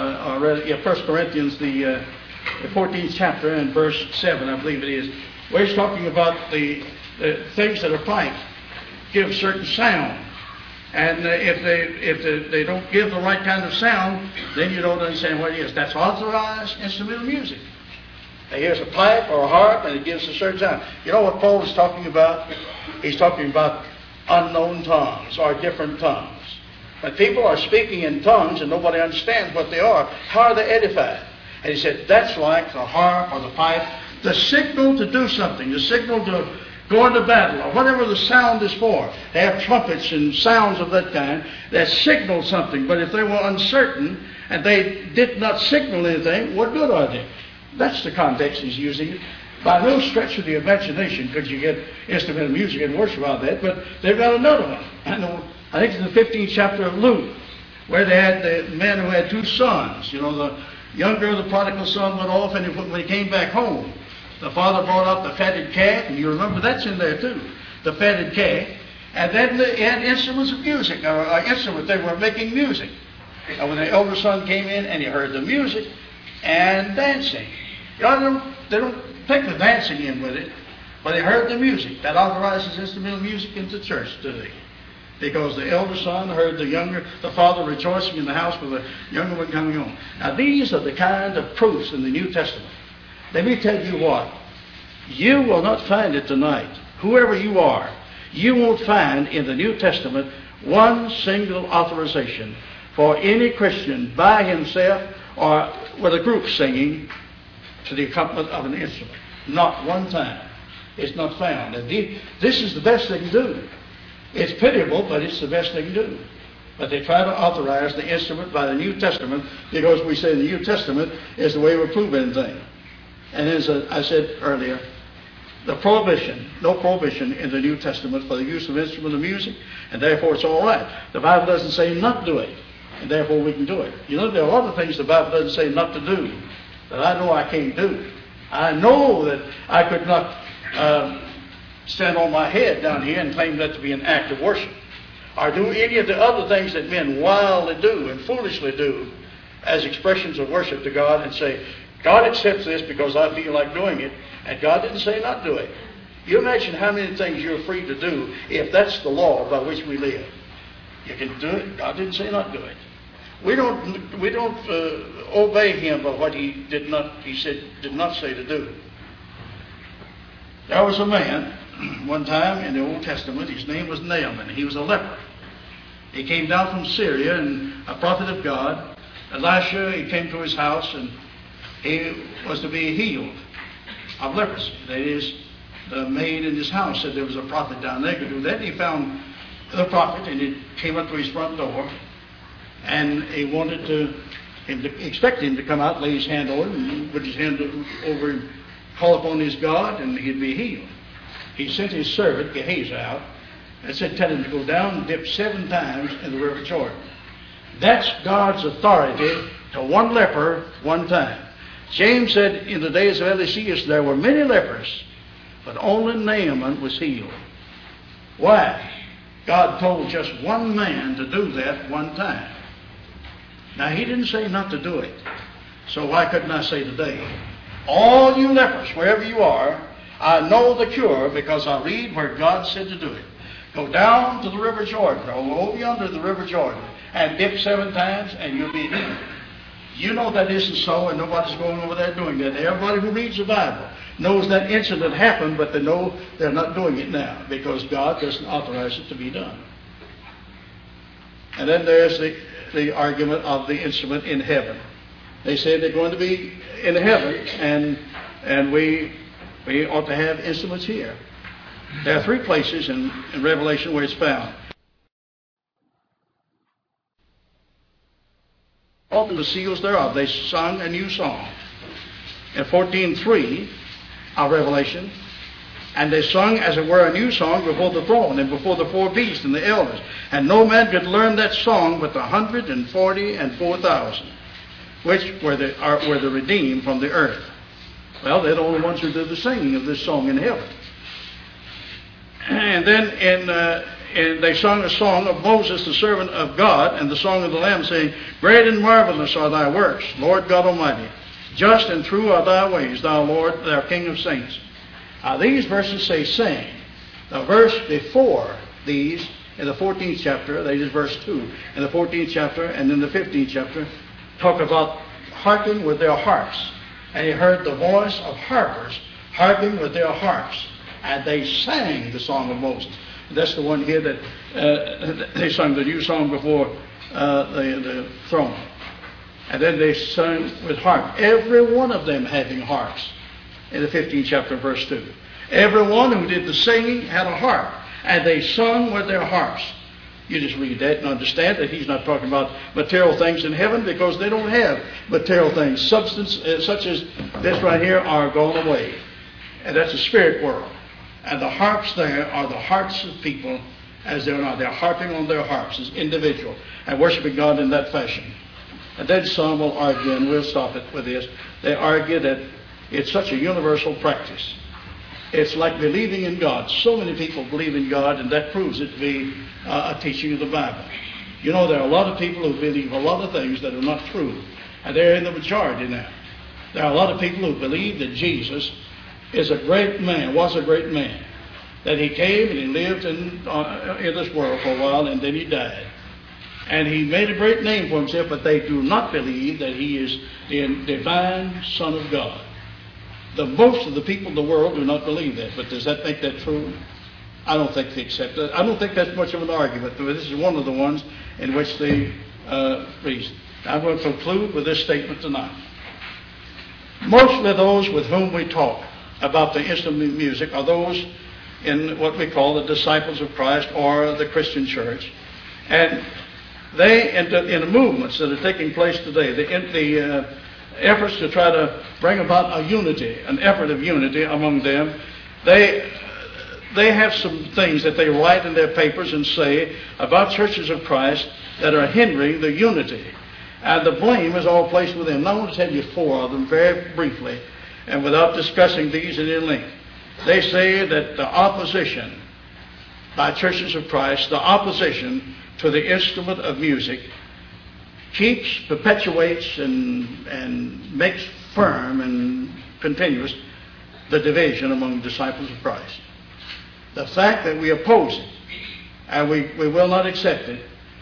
the 14th chapter and verse 7, I believe it is, where he's talking about the things that are piped give certain sound. And if they don't give the right kind of sound, then you don't understand what it is. That's authorized instrumental music. Here's a pipe or a harp, and it gives a certain sound. You know what Paul is talking about? He's talking about unknown tongues or different tongues. When people are speaking in tongues and nobody understands what they are, how are they edified? And he said, that's like the harp or the pipe, the signal to do something, the signal to go into battle, or whatever the sound is for. They have trumpets and sounds of that kind that signal something. But if they were uncertain and they did not signal anything, what good are they? That's the context he's using. By no stretch of the imagination could you get instrumental music and worship out of that, but they've got another one. I think it's the 15th chapter of Luke, where they had the man who had two sons. You know, the younger of the prodigal son went off, and when he came back home, the father brought out the fatted calf, and you remember that's in there too, the fatted calf. And then they had instruments of music, or instruments, they were making music. And when the elder son came in, and he heard the music and dancing. You know, they don't take the dancing in with it, but they heard the music. That authorizes instrumental music into church today. Because the elder son heard the father rejoicing in the house with the younger one coming on. Now these are the kind of proofs in the New Testament. Let me tell you what. You will not find it tonight. Whoever you are, you won't find in the New Testament one single authorization for any Christian by himself or with a group singing to the accompaniment of an instrument. Not one time. It's not found. And this is the best they can do. It's pitiable, but it's the best they can do. But they try to authorize the instrument by the New Testament because we say the New Testament is the way we prove anything. And as I said earlier, no prohibition in the New Testament for the use of instrumental music, and therefore it's all right. The Bible doesn't say not to do it, and therefore we can do it. You know, there are a lot of things the Bible doesn't say not to do that I know I can't do. I know that I could not stand on my head down here and claim that to be an act of worship, or do any of the other things that men wildly do and foolishly do as expressions of worship to God and say, God accepts this because I feel like doing it, and God didn't say not do it. You imagine how many things you're free to do if that's the law by which we live. You can do it. God didn't say not do it. We don't obey him by what he did not say to do. There was a man one time in the Old Testament. His name was Naaman. He was a leper. He came down from Syria, and a prophet of God, Elisha, he came to his house, and he was to be healed of leprosy. That is, the maid in his house said there was a prophet down there who could do that. And he found the prophet, and he came up to his front door, and he wanted expected him to come out, lay his hand over him, and put his hand over him, call upon his God, and he'd be healed. He sent his servant Gehazi out and said, tell him to go down and dip 7 times in the river Jordan. That's God's authority to one leper one time. James said in the days of Eliseus there were many lepers, but only Naaman was healed. Why? God told just one man to do that one time. Now, he didn't say not to do it. So why couldn't I say today, all you lepers, wherever you are, I know the cure because I read where God said to do it. Go down to the river Jordan, or over yonder the river Jordan, and dip 7 times, and you'll be healed. You know that isn't so, and nobody's going over there doing that. Everybody who reads the Bible knows that incident happened, but they know they're not doing it now because God doesn't authorize it to be done. And then there's the argument of the instrument in heaven. They say they're going to be in heaven, and we ought to have instruments here. There are 3 places in Revelation where it's found. Open the seals thereof. They sung a new song. In 14:3 of Revelation, and they sung as it were a new song before the throne and before the 4 beasts and the elders. And no man could learn that song but the 144,000, which were the redeemed from the earth. Well, they're the only ones who did the singing of this song in heaven. And then they sung a song of Moses, the servant of God, and the song of the Lamb, saying, great and marvelous are thy works, Lord God Almighty. Just and true are thy ways, thou Lord, thou King of saints. Now, these verses say sing. The verse before these, in the 14th chapter, that is verse 2, in the 14th chapter and in the 15th chapter, talk about harping with their harps. And he heard the voice of harpers harping with their harps. And they sang the song of Moses. That's the one here that they sung the new song before the throne. And then they sung with harp. Every one of them having harps. In the 15th chapter, verse 2. Everyone who did the singing had a harp. And they sung with their harps. You just read that and understand that he's not talking about material things in heaven because they don't have material things. Substance such as this right here are gone away. And that's the spirit world. And the harps there are the hearts of people as they are now. They're harping on their harps as individual and worshiping God in that fashion. And then some will argue, and we'll stop it with this, they argue that it's such a universal practice. It's like believing in God. So many people believe in God, and that proves it to be a teaching of the Bible. You know, there are a lot of people who believe a lot of things that are not true, and they're in the majority now. There are a lot of people who believe that Jesus is a great man, was a great man, that he came and he lived in this world for a while, and then he died. And he made a great name for himself, but they do not believe that he is the divine Son of God. Most of the people in the world do not believe that, but does that make that true? I don't think they accept that. I don't think that's much of an argument, but this is one of the ones in which they reason. I'm going to conclude with this statement tonight. Mostly those with whom we talk about the instrument of music are those in what we call the disciples of Christ or the Christian church. And they, in the movements that are taking place today, the efforts to try to bring about a unity, an effort of unity among them, they have some things that they write in their papers and say about churches of Christ that are hindering the unity. And the blame is all placed with them. Now I want to tell you 4 of them very briefly, and without discussing these in any length. They say that the opposition by churches of Christ, the opposition to the instrument of music, keeps, perpetuates, and makes firm and continuous the division among the disciples of Christ. The fact that we oppose it, and we will not accept it,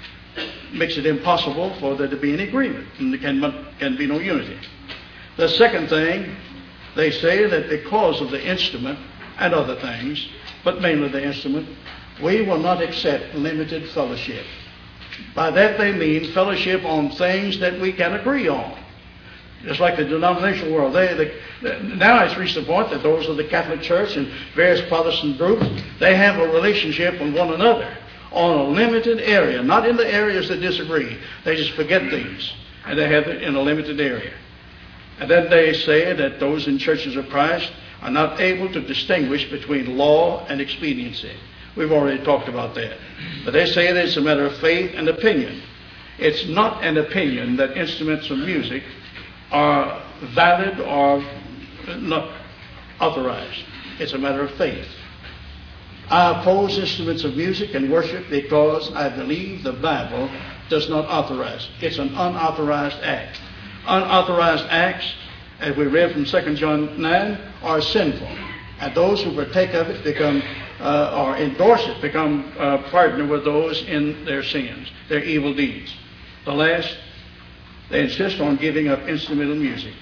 makes it impossible for there to be any agreement, and there can be no unity. The second thing, they say that because of the instrument and other things, but mainly the instrument, we will not accept limited fellowship. By that they mean fellowship on things that we can agree on. Just like the denominational world. Now it's reached the point that those of the Catholic Church and various Protestant groups, they have a relationship with one another on a limited area, not in the areas that disagree. They just forget these, and they have it in a limited area. And then they say that those in churches of Christ are not able to distinguish between law and expediency. We've already talked about that. But they say that it's a matter of faith and opinion. It's not an opinion that instruments of music are valid or not authorized. It's a matter of faith. I oppose instruments of music and worship because I believe the Bible does not authorize it. It's an unauthorized act. Unauthorized acts, as we read from 2 John 9, are sinful. And those who partake of it become, or endorse it, become partner with those in their sins, their evil deeds. The last, they insist on giving up instrumental music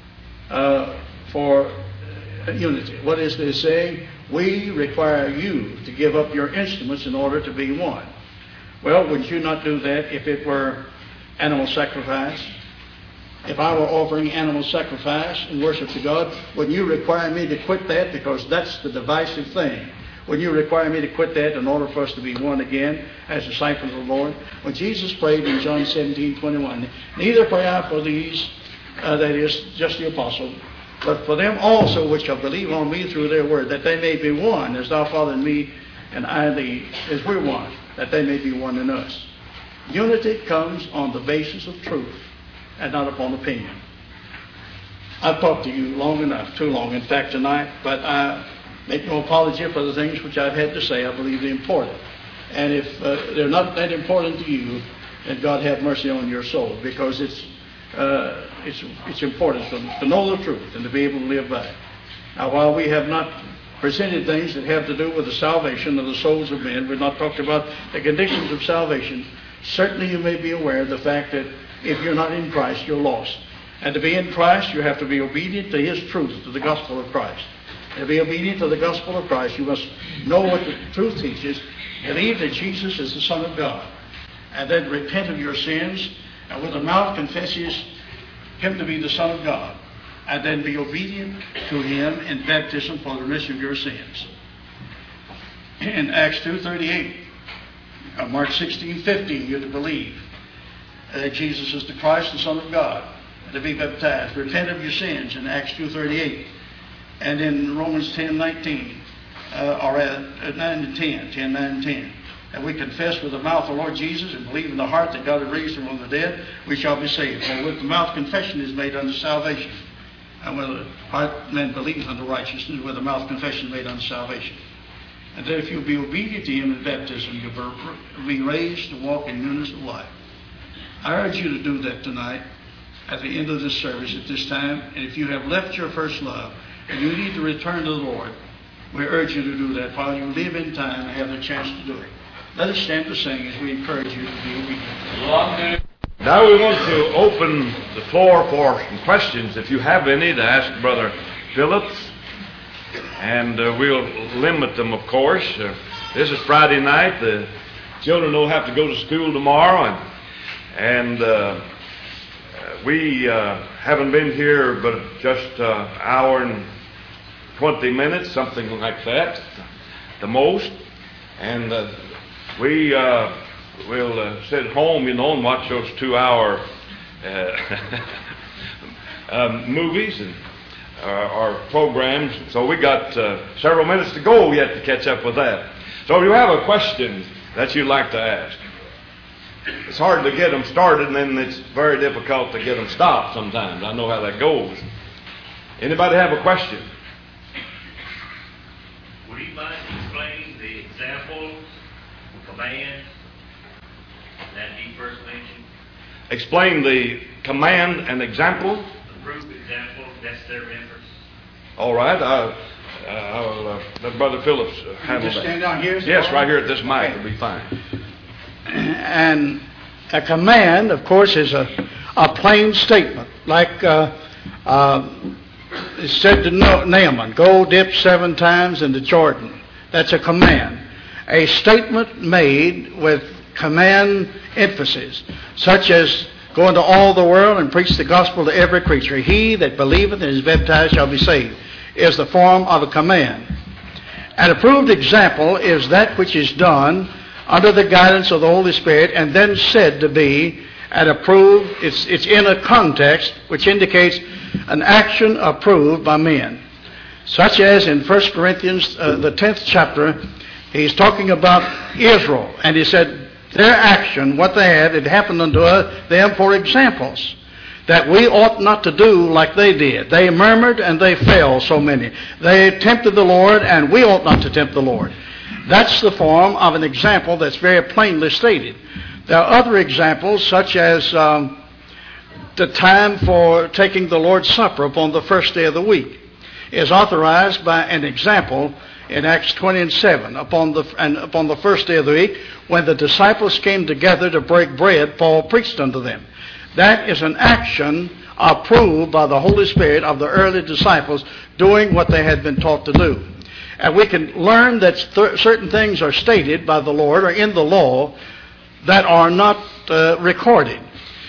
for unity. What is they say? We require you to give up your instruments in order to be one. Well, would you not do that if it were animal sacrifice? If I were offering animal sacrifice in worship to God, would you require me to quit that because that's the divisive thing? Would you require me to quit that in order for us to be one again as disciples of the Lord? When Jesus prayed in John 17:21, neither pray I for these, that is, just the apostles, but for them also which shall believe on me through their word, that they may be one, as thou, Father, and me, and I thee, as we're one, that they may be one in us. Unity comes on the basis of truth and not upon opinion. I've talked to you long enough, too long, in fact, tonight, but I make no apology for the things which I've had to say. I believe they're important. And if they're not that important to you, then God have mercy on your soul, because it's important to know the truth and to be able to live by it. Now, while we have not presented things that have to do with the salvation of the souls of men, we've not talked about the conditions of salvation, certainly you may be aware of the fact that if you're not in Christ, you're lost. And to be in Christ, you have to be obedient to His truth, to the gospel of Christ. And to be obedient to the gospel of Christ, you must know what the truth teaches, believe that Jesus is the Son of God, and then repent of your sins, and with the mouth confess Him to be the Son of God, and then be obedient to Him in baptism for the remission of your sins. In Acts 2:38, Mark 16:15, you're to believe that Jesus is the Christ, the Son of God, and to be baptized. Repent of your sins in Acts 2:38. And in Romans 10:19, or 9 and 10, 10, 9 and 10, and we confess with the mouth the Lord Jesus and believe in the heart that God has raised Him from the dead, we shall be saved. For with the mouth confession is made unto salvation, and with the heart man believes unto righteousness, with the mouth confession is made unto salvation. And that if you'll be obedient to Him in baptism, you'll be raised to walk in newness of life. I urge you to do that tonight at the end of this service at this time. And if you have left your first love and you need to return to the Lord, we urge you to do that while you live in time and have the chance to do it. Let us stand to sing as we encourage you to be obedient. Now we want to open the floor for some questions, if you have any, to ask Brother Phillips. And we'll limit them, of course. This is Friday night. The children don't have to go to school tomorrow. And we haven't been here but just an hour and 20 minutes, something like that, the most. And we will sit at home, and watch those 2-hour movies and our programs. So we got several minutes to go yet to catch up with that. So if you have a question that you'd like to ask, it's hard to get them started, and then it's very difficult to get them stopped sometimes. I know how that goes. Anybody have a question? Would you mind explaining the example, command, that he first mentioned? Explain the command and example. The proof example, necessary inference. All right. I'll let Brother Phillips handle Just that. stand down here? Yes, right here at this mic will be fine. And A command, of course, is a plain statement, like it said to Naaman, go dip 7 times into Jordan. That's a command. A statement made with command emphasis, such as go into all the world and preach the gospel to every creature. He that believeth and is baptized shall be saved, is the form of a command. An approved example is that which is done under the guidance of the Holy Spirit and then said to be an approved, it's in a context which indicates an action approved by men. Such as in 1 Corinthians, the 10th chapter, he's talking about Israel, and he said their action, what they had, it happened unto them for examples, that we ought not to do like they did. They murmured and they fell, so many. They tempted the Lord, and we ought not to tempt the Lord. That's the form of an example that's very plainly stated. There are other examples, such as the time for taking the Lord's Supper upon the first day of the week is authorized by an example in Acts 20:7. Upon the first day of the week, when the disciples came together to break bread, Paul preached unto them. That is an action approved by the Holy Spirit of the early disciples doing what they had been taught to do. And we can learn that certain things are stated by the Lord or in the law that are not recorded.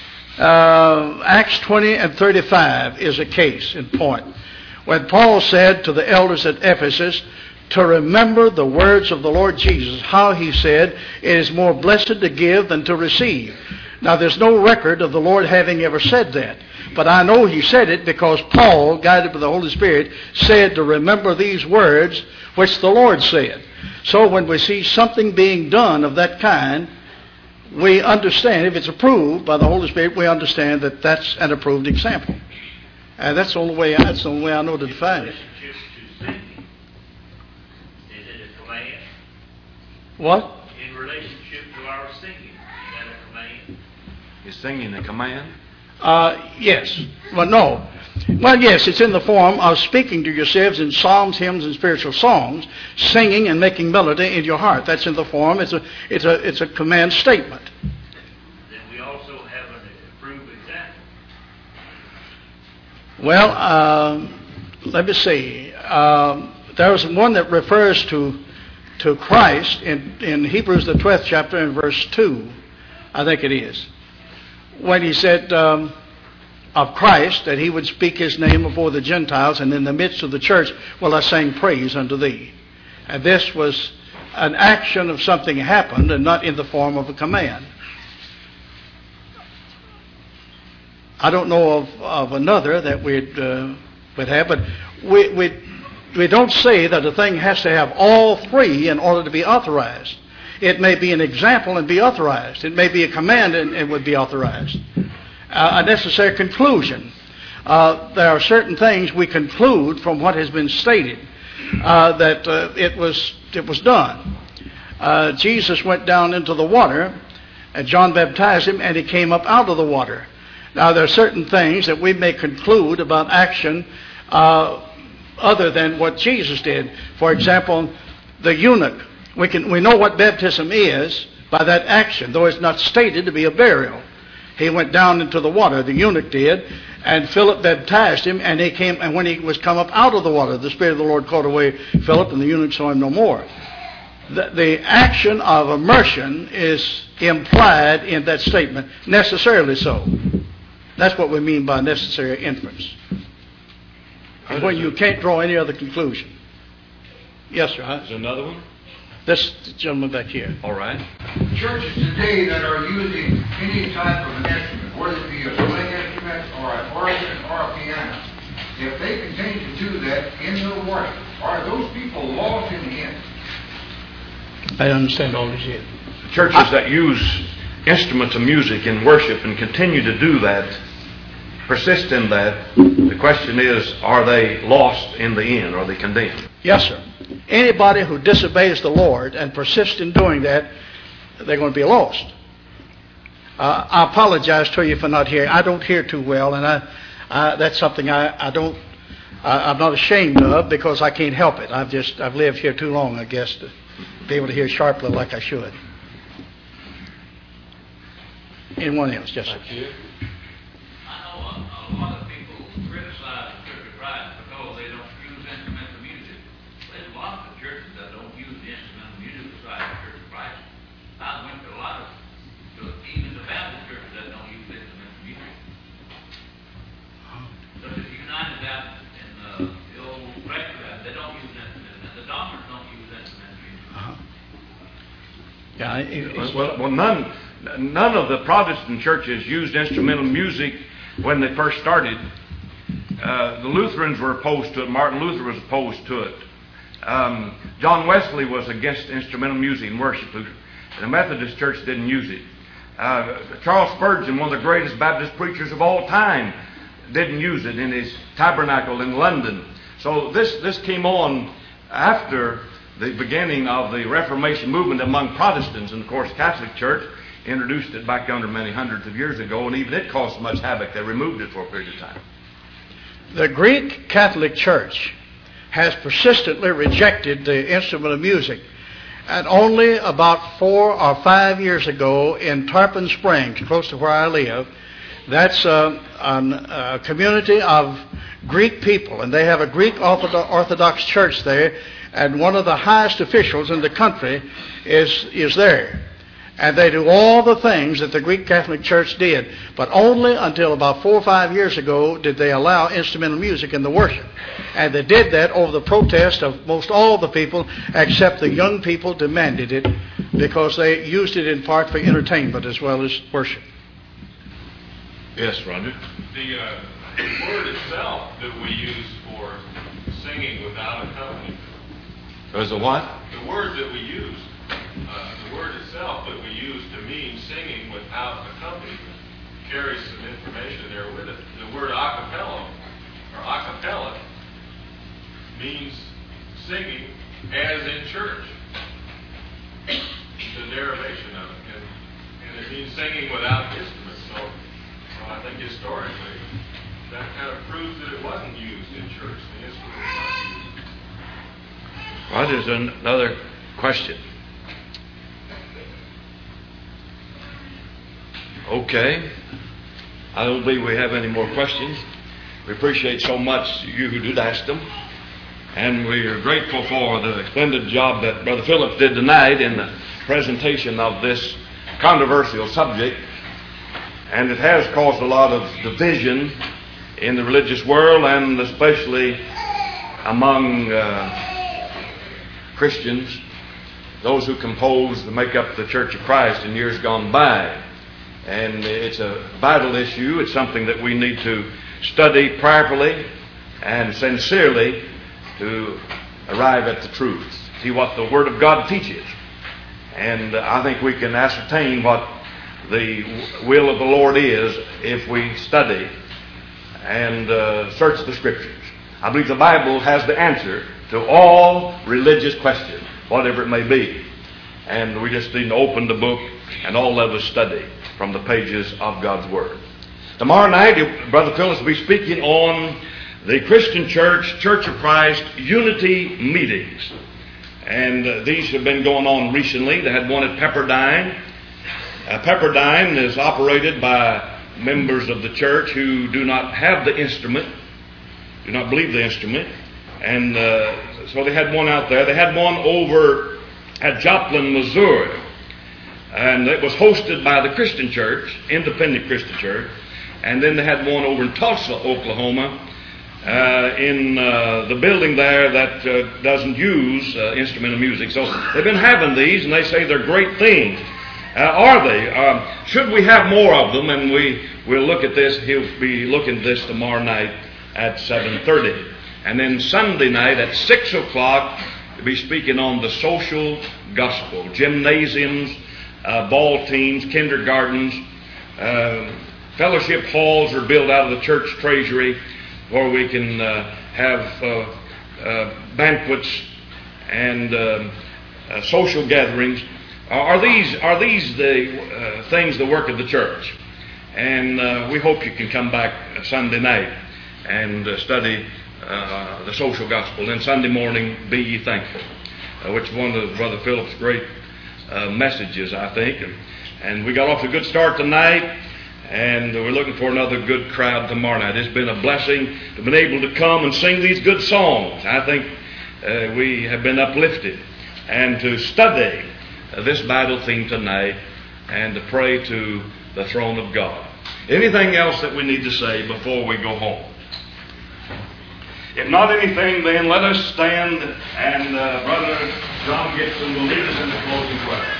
Acts 20 and 35 is a case in point. When Paul said to the elders at Ephesus to remember the words of the Lord Jesus, how he said, it is more blessed to give than to receive. Now, there's no record of the Lord having ever said that. But I know he said it because Paul, guided by the Holy Spirit, said to remember these words which the Lord said. So when we see something being done of that kind, we understand, if it's approved by the Holy Spirit, we understand that that's an approved example. And that's the only way I know to define it. Is it a command? What? In relationship to our singing, is that a command? Is singing a command? Yes. Well, no. Well, yes, it's in the form of speaking to yourselves in psalms, hymns, and spiritual songs, singing and making melody in your heart. That's in the form. It's a command statement. Then we also have an approved example. Well, let me see. There's one that refers to Christ in Hebrews the 12th chapter in verse 2, I think it is, when he said of Christ that he would speak his name before the Gentiles, and in the midst of the church will I sing praise unto thee. And this was an action of something happened and not in the form of a command. I don't know of another that we'd have, but we don't say that a thing has to have all three in order to be authorized. It may be an example and be authorized. It may be a command and it would be authorized. A necessary conclusion. There are certain things we conclude from what has been stated that it was done. Jesus went down into the water, and John baptized him, and he came up out of the water. Now, there are certain things that we may conclude about action other than what Jesus did. For example, the eunuch. We know what baptism is by that action, though it's not stated to be a burial. He went down into the water, the eunuch did, and Philip baptized him, and he came, and when he was come up out of the water, the Spirit of the Lord called away Philip, and the eunuch saw him no more. The action of immersion is implied in that statement, necessarily so. That's what we mean by necessary inference. When you can't draw any other conclusion. Yes, sir. There's another one? This gentleman back here. All right. Churches today that are using any type of an instrument, whether it be a string instrument or an organ or a piano, if they continue to do that in their worship, are those people lost in the end? I understand all this yet. Churches that use instruments of music in worship and continue to do that, persist in that, the question is, are they lost in the end? Are they condemned? Yes, sir. Anybody who disobeys the Lord and persists in doing that, they're going to be lost. I apologize to you for not hearing. I don't hear too well, and that's something I'm not ashamed of because I can't help it. I've lived here too long, I guess, to be able to hear sharply like I should. Anyone else? Yes, sir. I know a lot of people criticize the Church of Christ because they don't use instrumental music. There's lots of churches that don't use the instrumental music besides the Church of Christ. I went to a lot of, even the Baptist churches that don't use instrumental music. Such as United Baptist and the old Rector Baptist, they don't use instrumental music. The Doctors don't use instrumental music. None of the Protestant churches used instrumental music when they first started. The Lutherans were opposed to it. Martin Luther was opposed to it. John Wesley was against instrumental music in worship. The Methodist Church didn't use it. Charles Spurgeon, one of the greatest Baptist preachers of all time, didn't use it in his tabernacle in London. So this came on after the beginning of the Reformation movement among Protestants, and of course Catholic Church introduced it back yonder many hundreds of years ago, and even it caused so much havoc they removed it for a period of time. The Greek Catholic Church has persistently rejected the instrument of music. And only about 4 or 5 years ago in Tarpon Springs, close to where I live, that's a community of Greek people, and they have a Greek Orthodox church there, and one of the highest officials in the country is there. And they do all the things that the Greek Catholic Church did. But only until about 4 or 5 years ago did they allow instrumental music in the worship. And they did that over the protest of most all the people, except the young people demanded it, because they used it in part for entertainment as well as worship. Yes, Roger. The word itself that we use for singing without accompaniment. There's a what? The word that we use, the word itself that we use to mean singing without accompaniment carries some information there with it. The word acapella or acapella means singing as in church. It's a derivation of it, and it means singing without instruments. So I think historically that kind of proves that it wasn't used in church. The instrument was not used. Well, there's another question. Okay. I don't believe we have any more questions. We appreciate so much you who did ask them. And we are grateful for the splendid job that Brother Phillips did tonight in the presentation of this controversial subject. And it has caused a lot of division in the religious world, and especially among Christians, those who compose to make up the Church of Christ in years gone by. And it's a vital issue. It's something that we need to study prayerfully and sincerely to arrive at the truth, see what the Word of God teaches. And I think we can ascertain what the will of the Lord is if we study and search the Scriptures. I believe the Bible has the answer to all religious questions, whatever it may be. And we just need to open the book and all of us study from the pages of God's Word. Tomorrow night, Brother Phillips will be speaking on the Christian Church, Church of Christ, Unity Meetings. And these have been going on recently. They had one at Pepperdine. Pepperdine is operated by members of the church who do not have the instrument, do not believe the instrument. And so they had one out there. They had one over at Joplin, Missouri. And it was hosted by the Christian Church, Independent Christian Church. And then they had one over in Tulsa, Oklahoma, in the building there that doesn't use instrumental music. So they've been having these, and they say they're great things. Are they? Should we have more of them? And we'll look at this. He'll be looking at this tomorrow night at 7:30. And then Sunday night at 6 o'clock, we'll be speaking on the social gospel. Gymnasiums, ball teams, kindergartens, fellowship halls are built out of the church treasury where we can have banquets and social gatherings. Are these the things, the work of the church? And we hope you can come back Sunday night and study the social gospel. And Sunday morning, be ye thankful, which is one of Brother Phillips' great messages, I think. And we got off to a good start tonight, and we're looking for another good crowd tomorrow night. It's been a blessing to have been able to come and sing these good songs. I think we have been uplifted, and to study this Bible theme tonight, and to pray to the throne of God. Anything else that we need to say before we go home? If not anything, then let us stand, and Brother John Gibson will lead us in the closing prayer.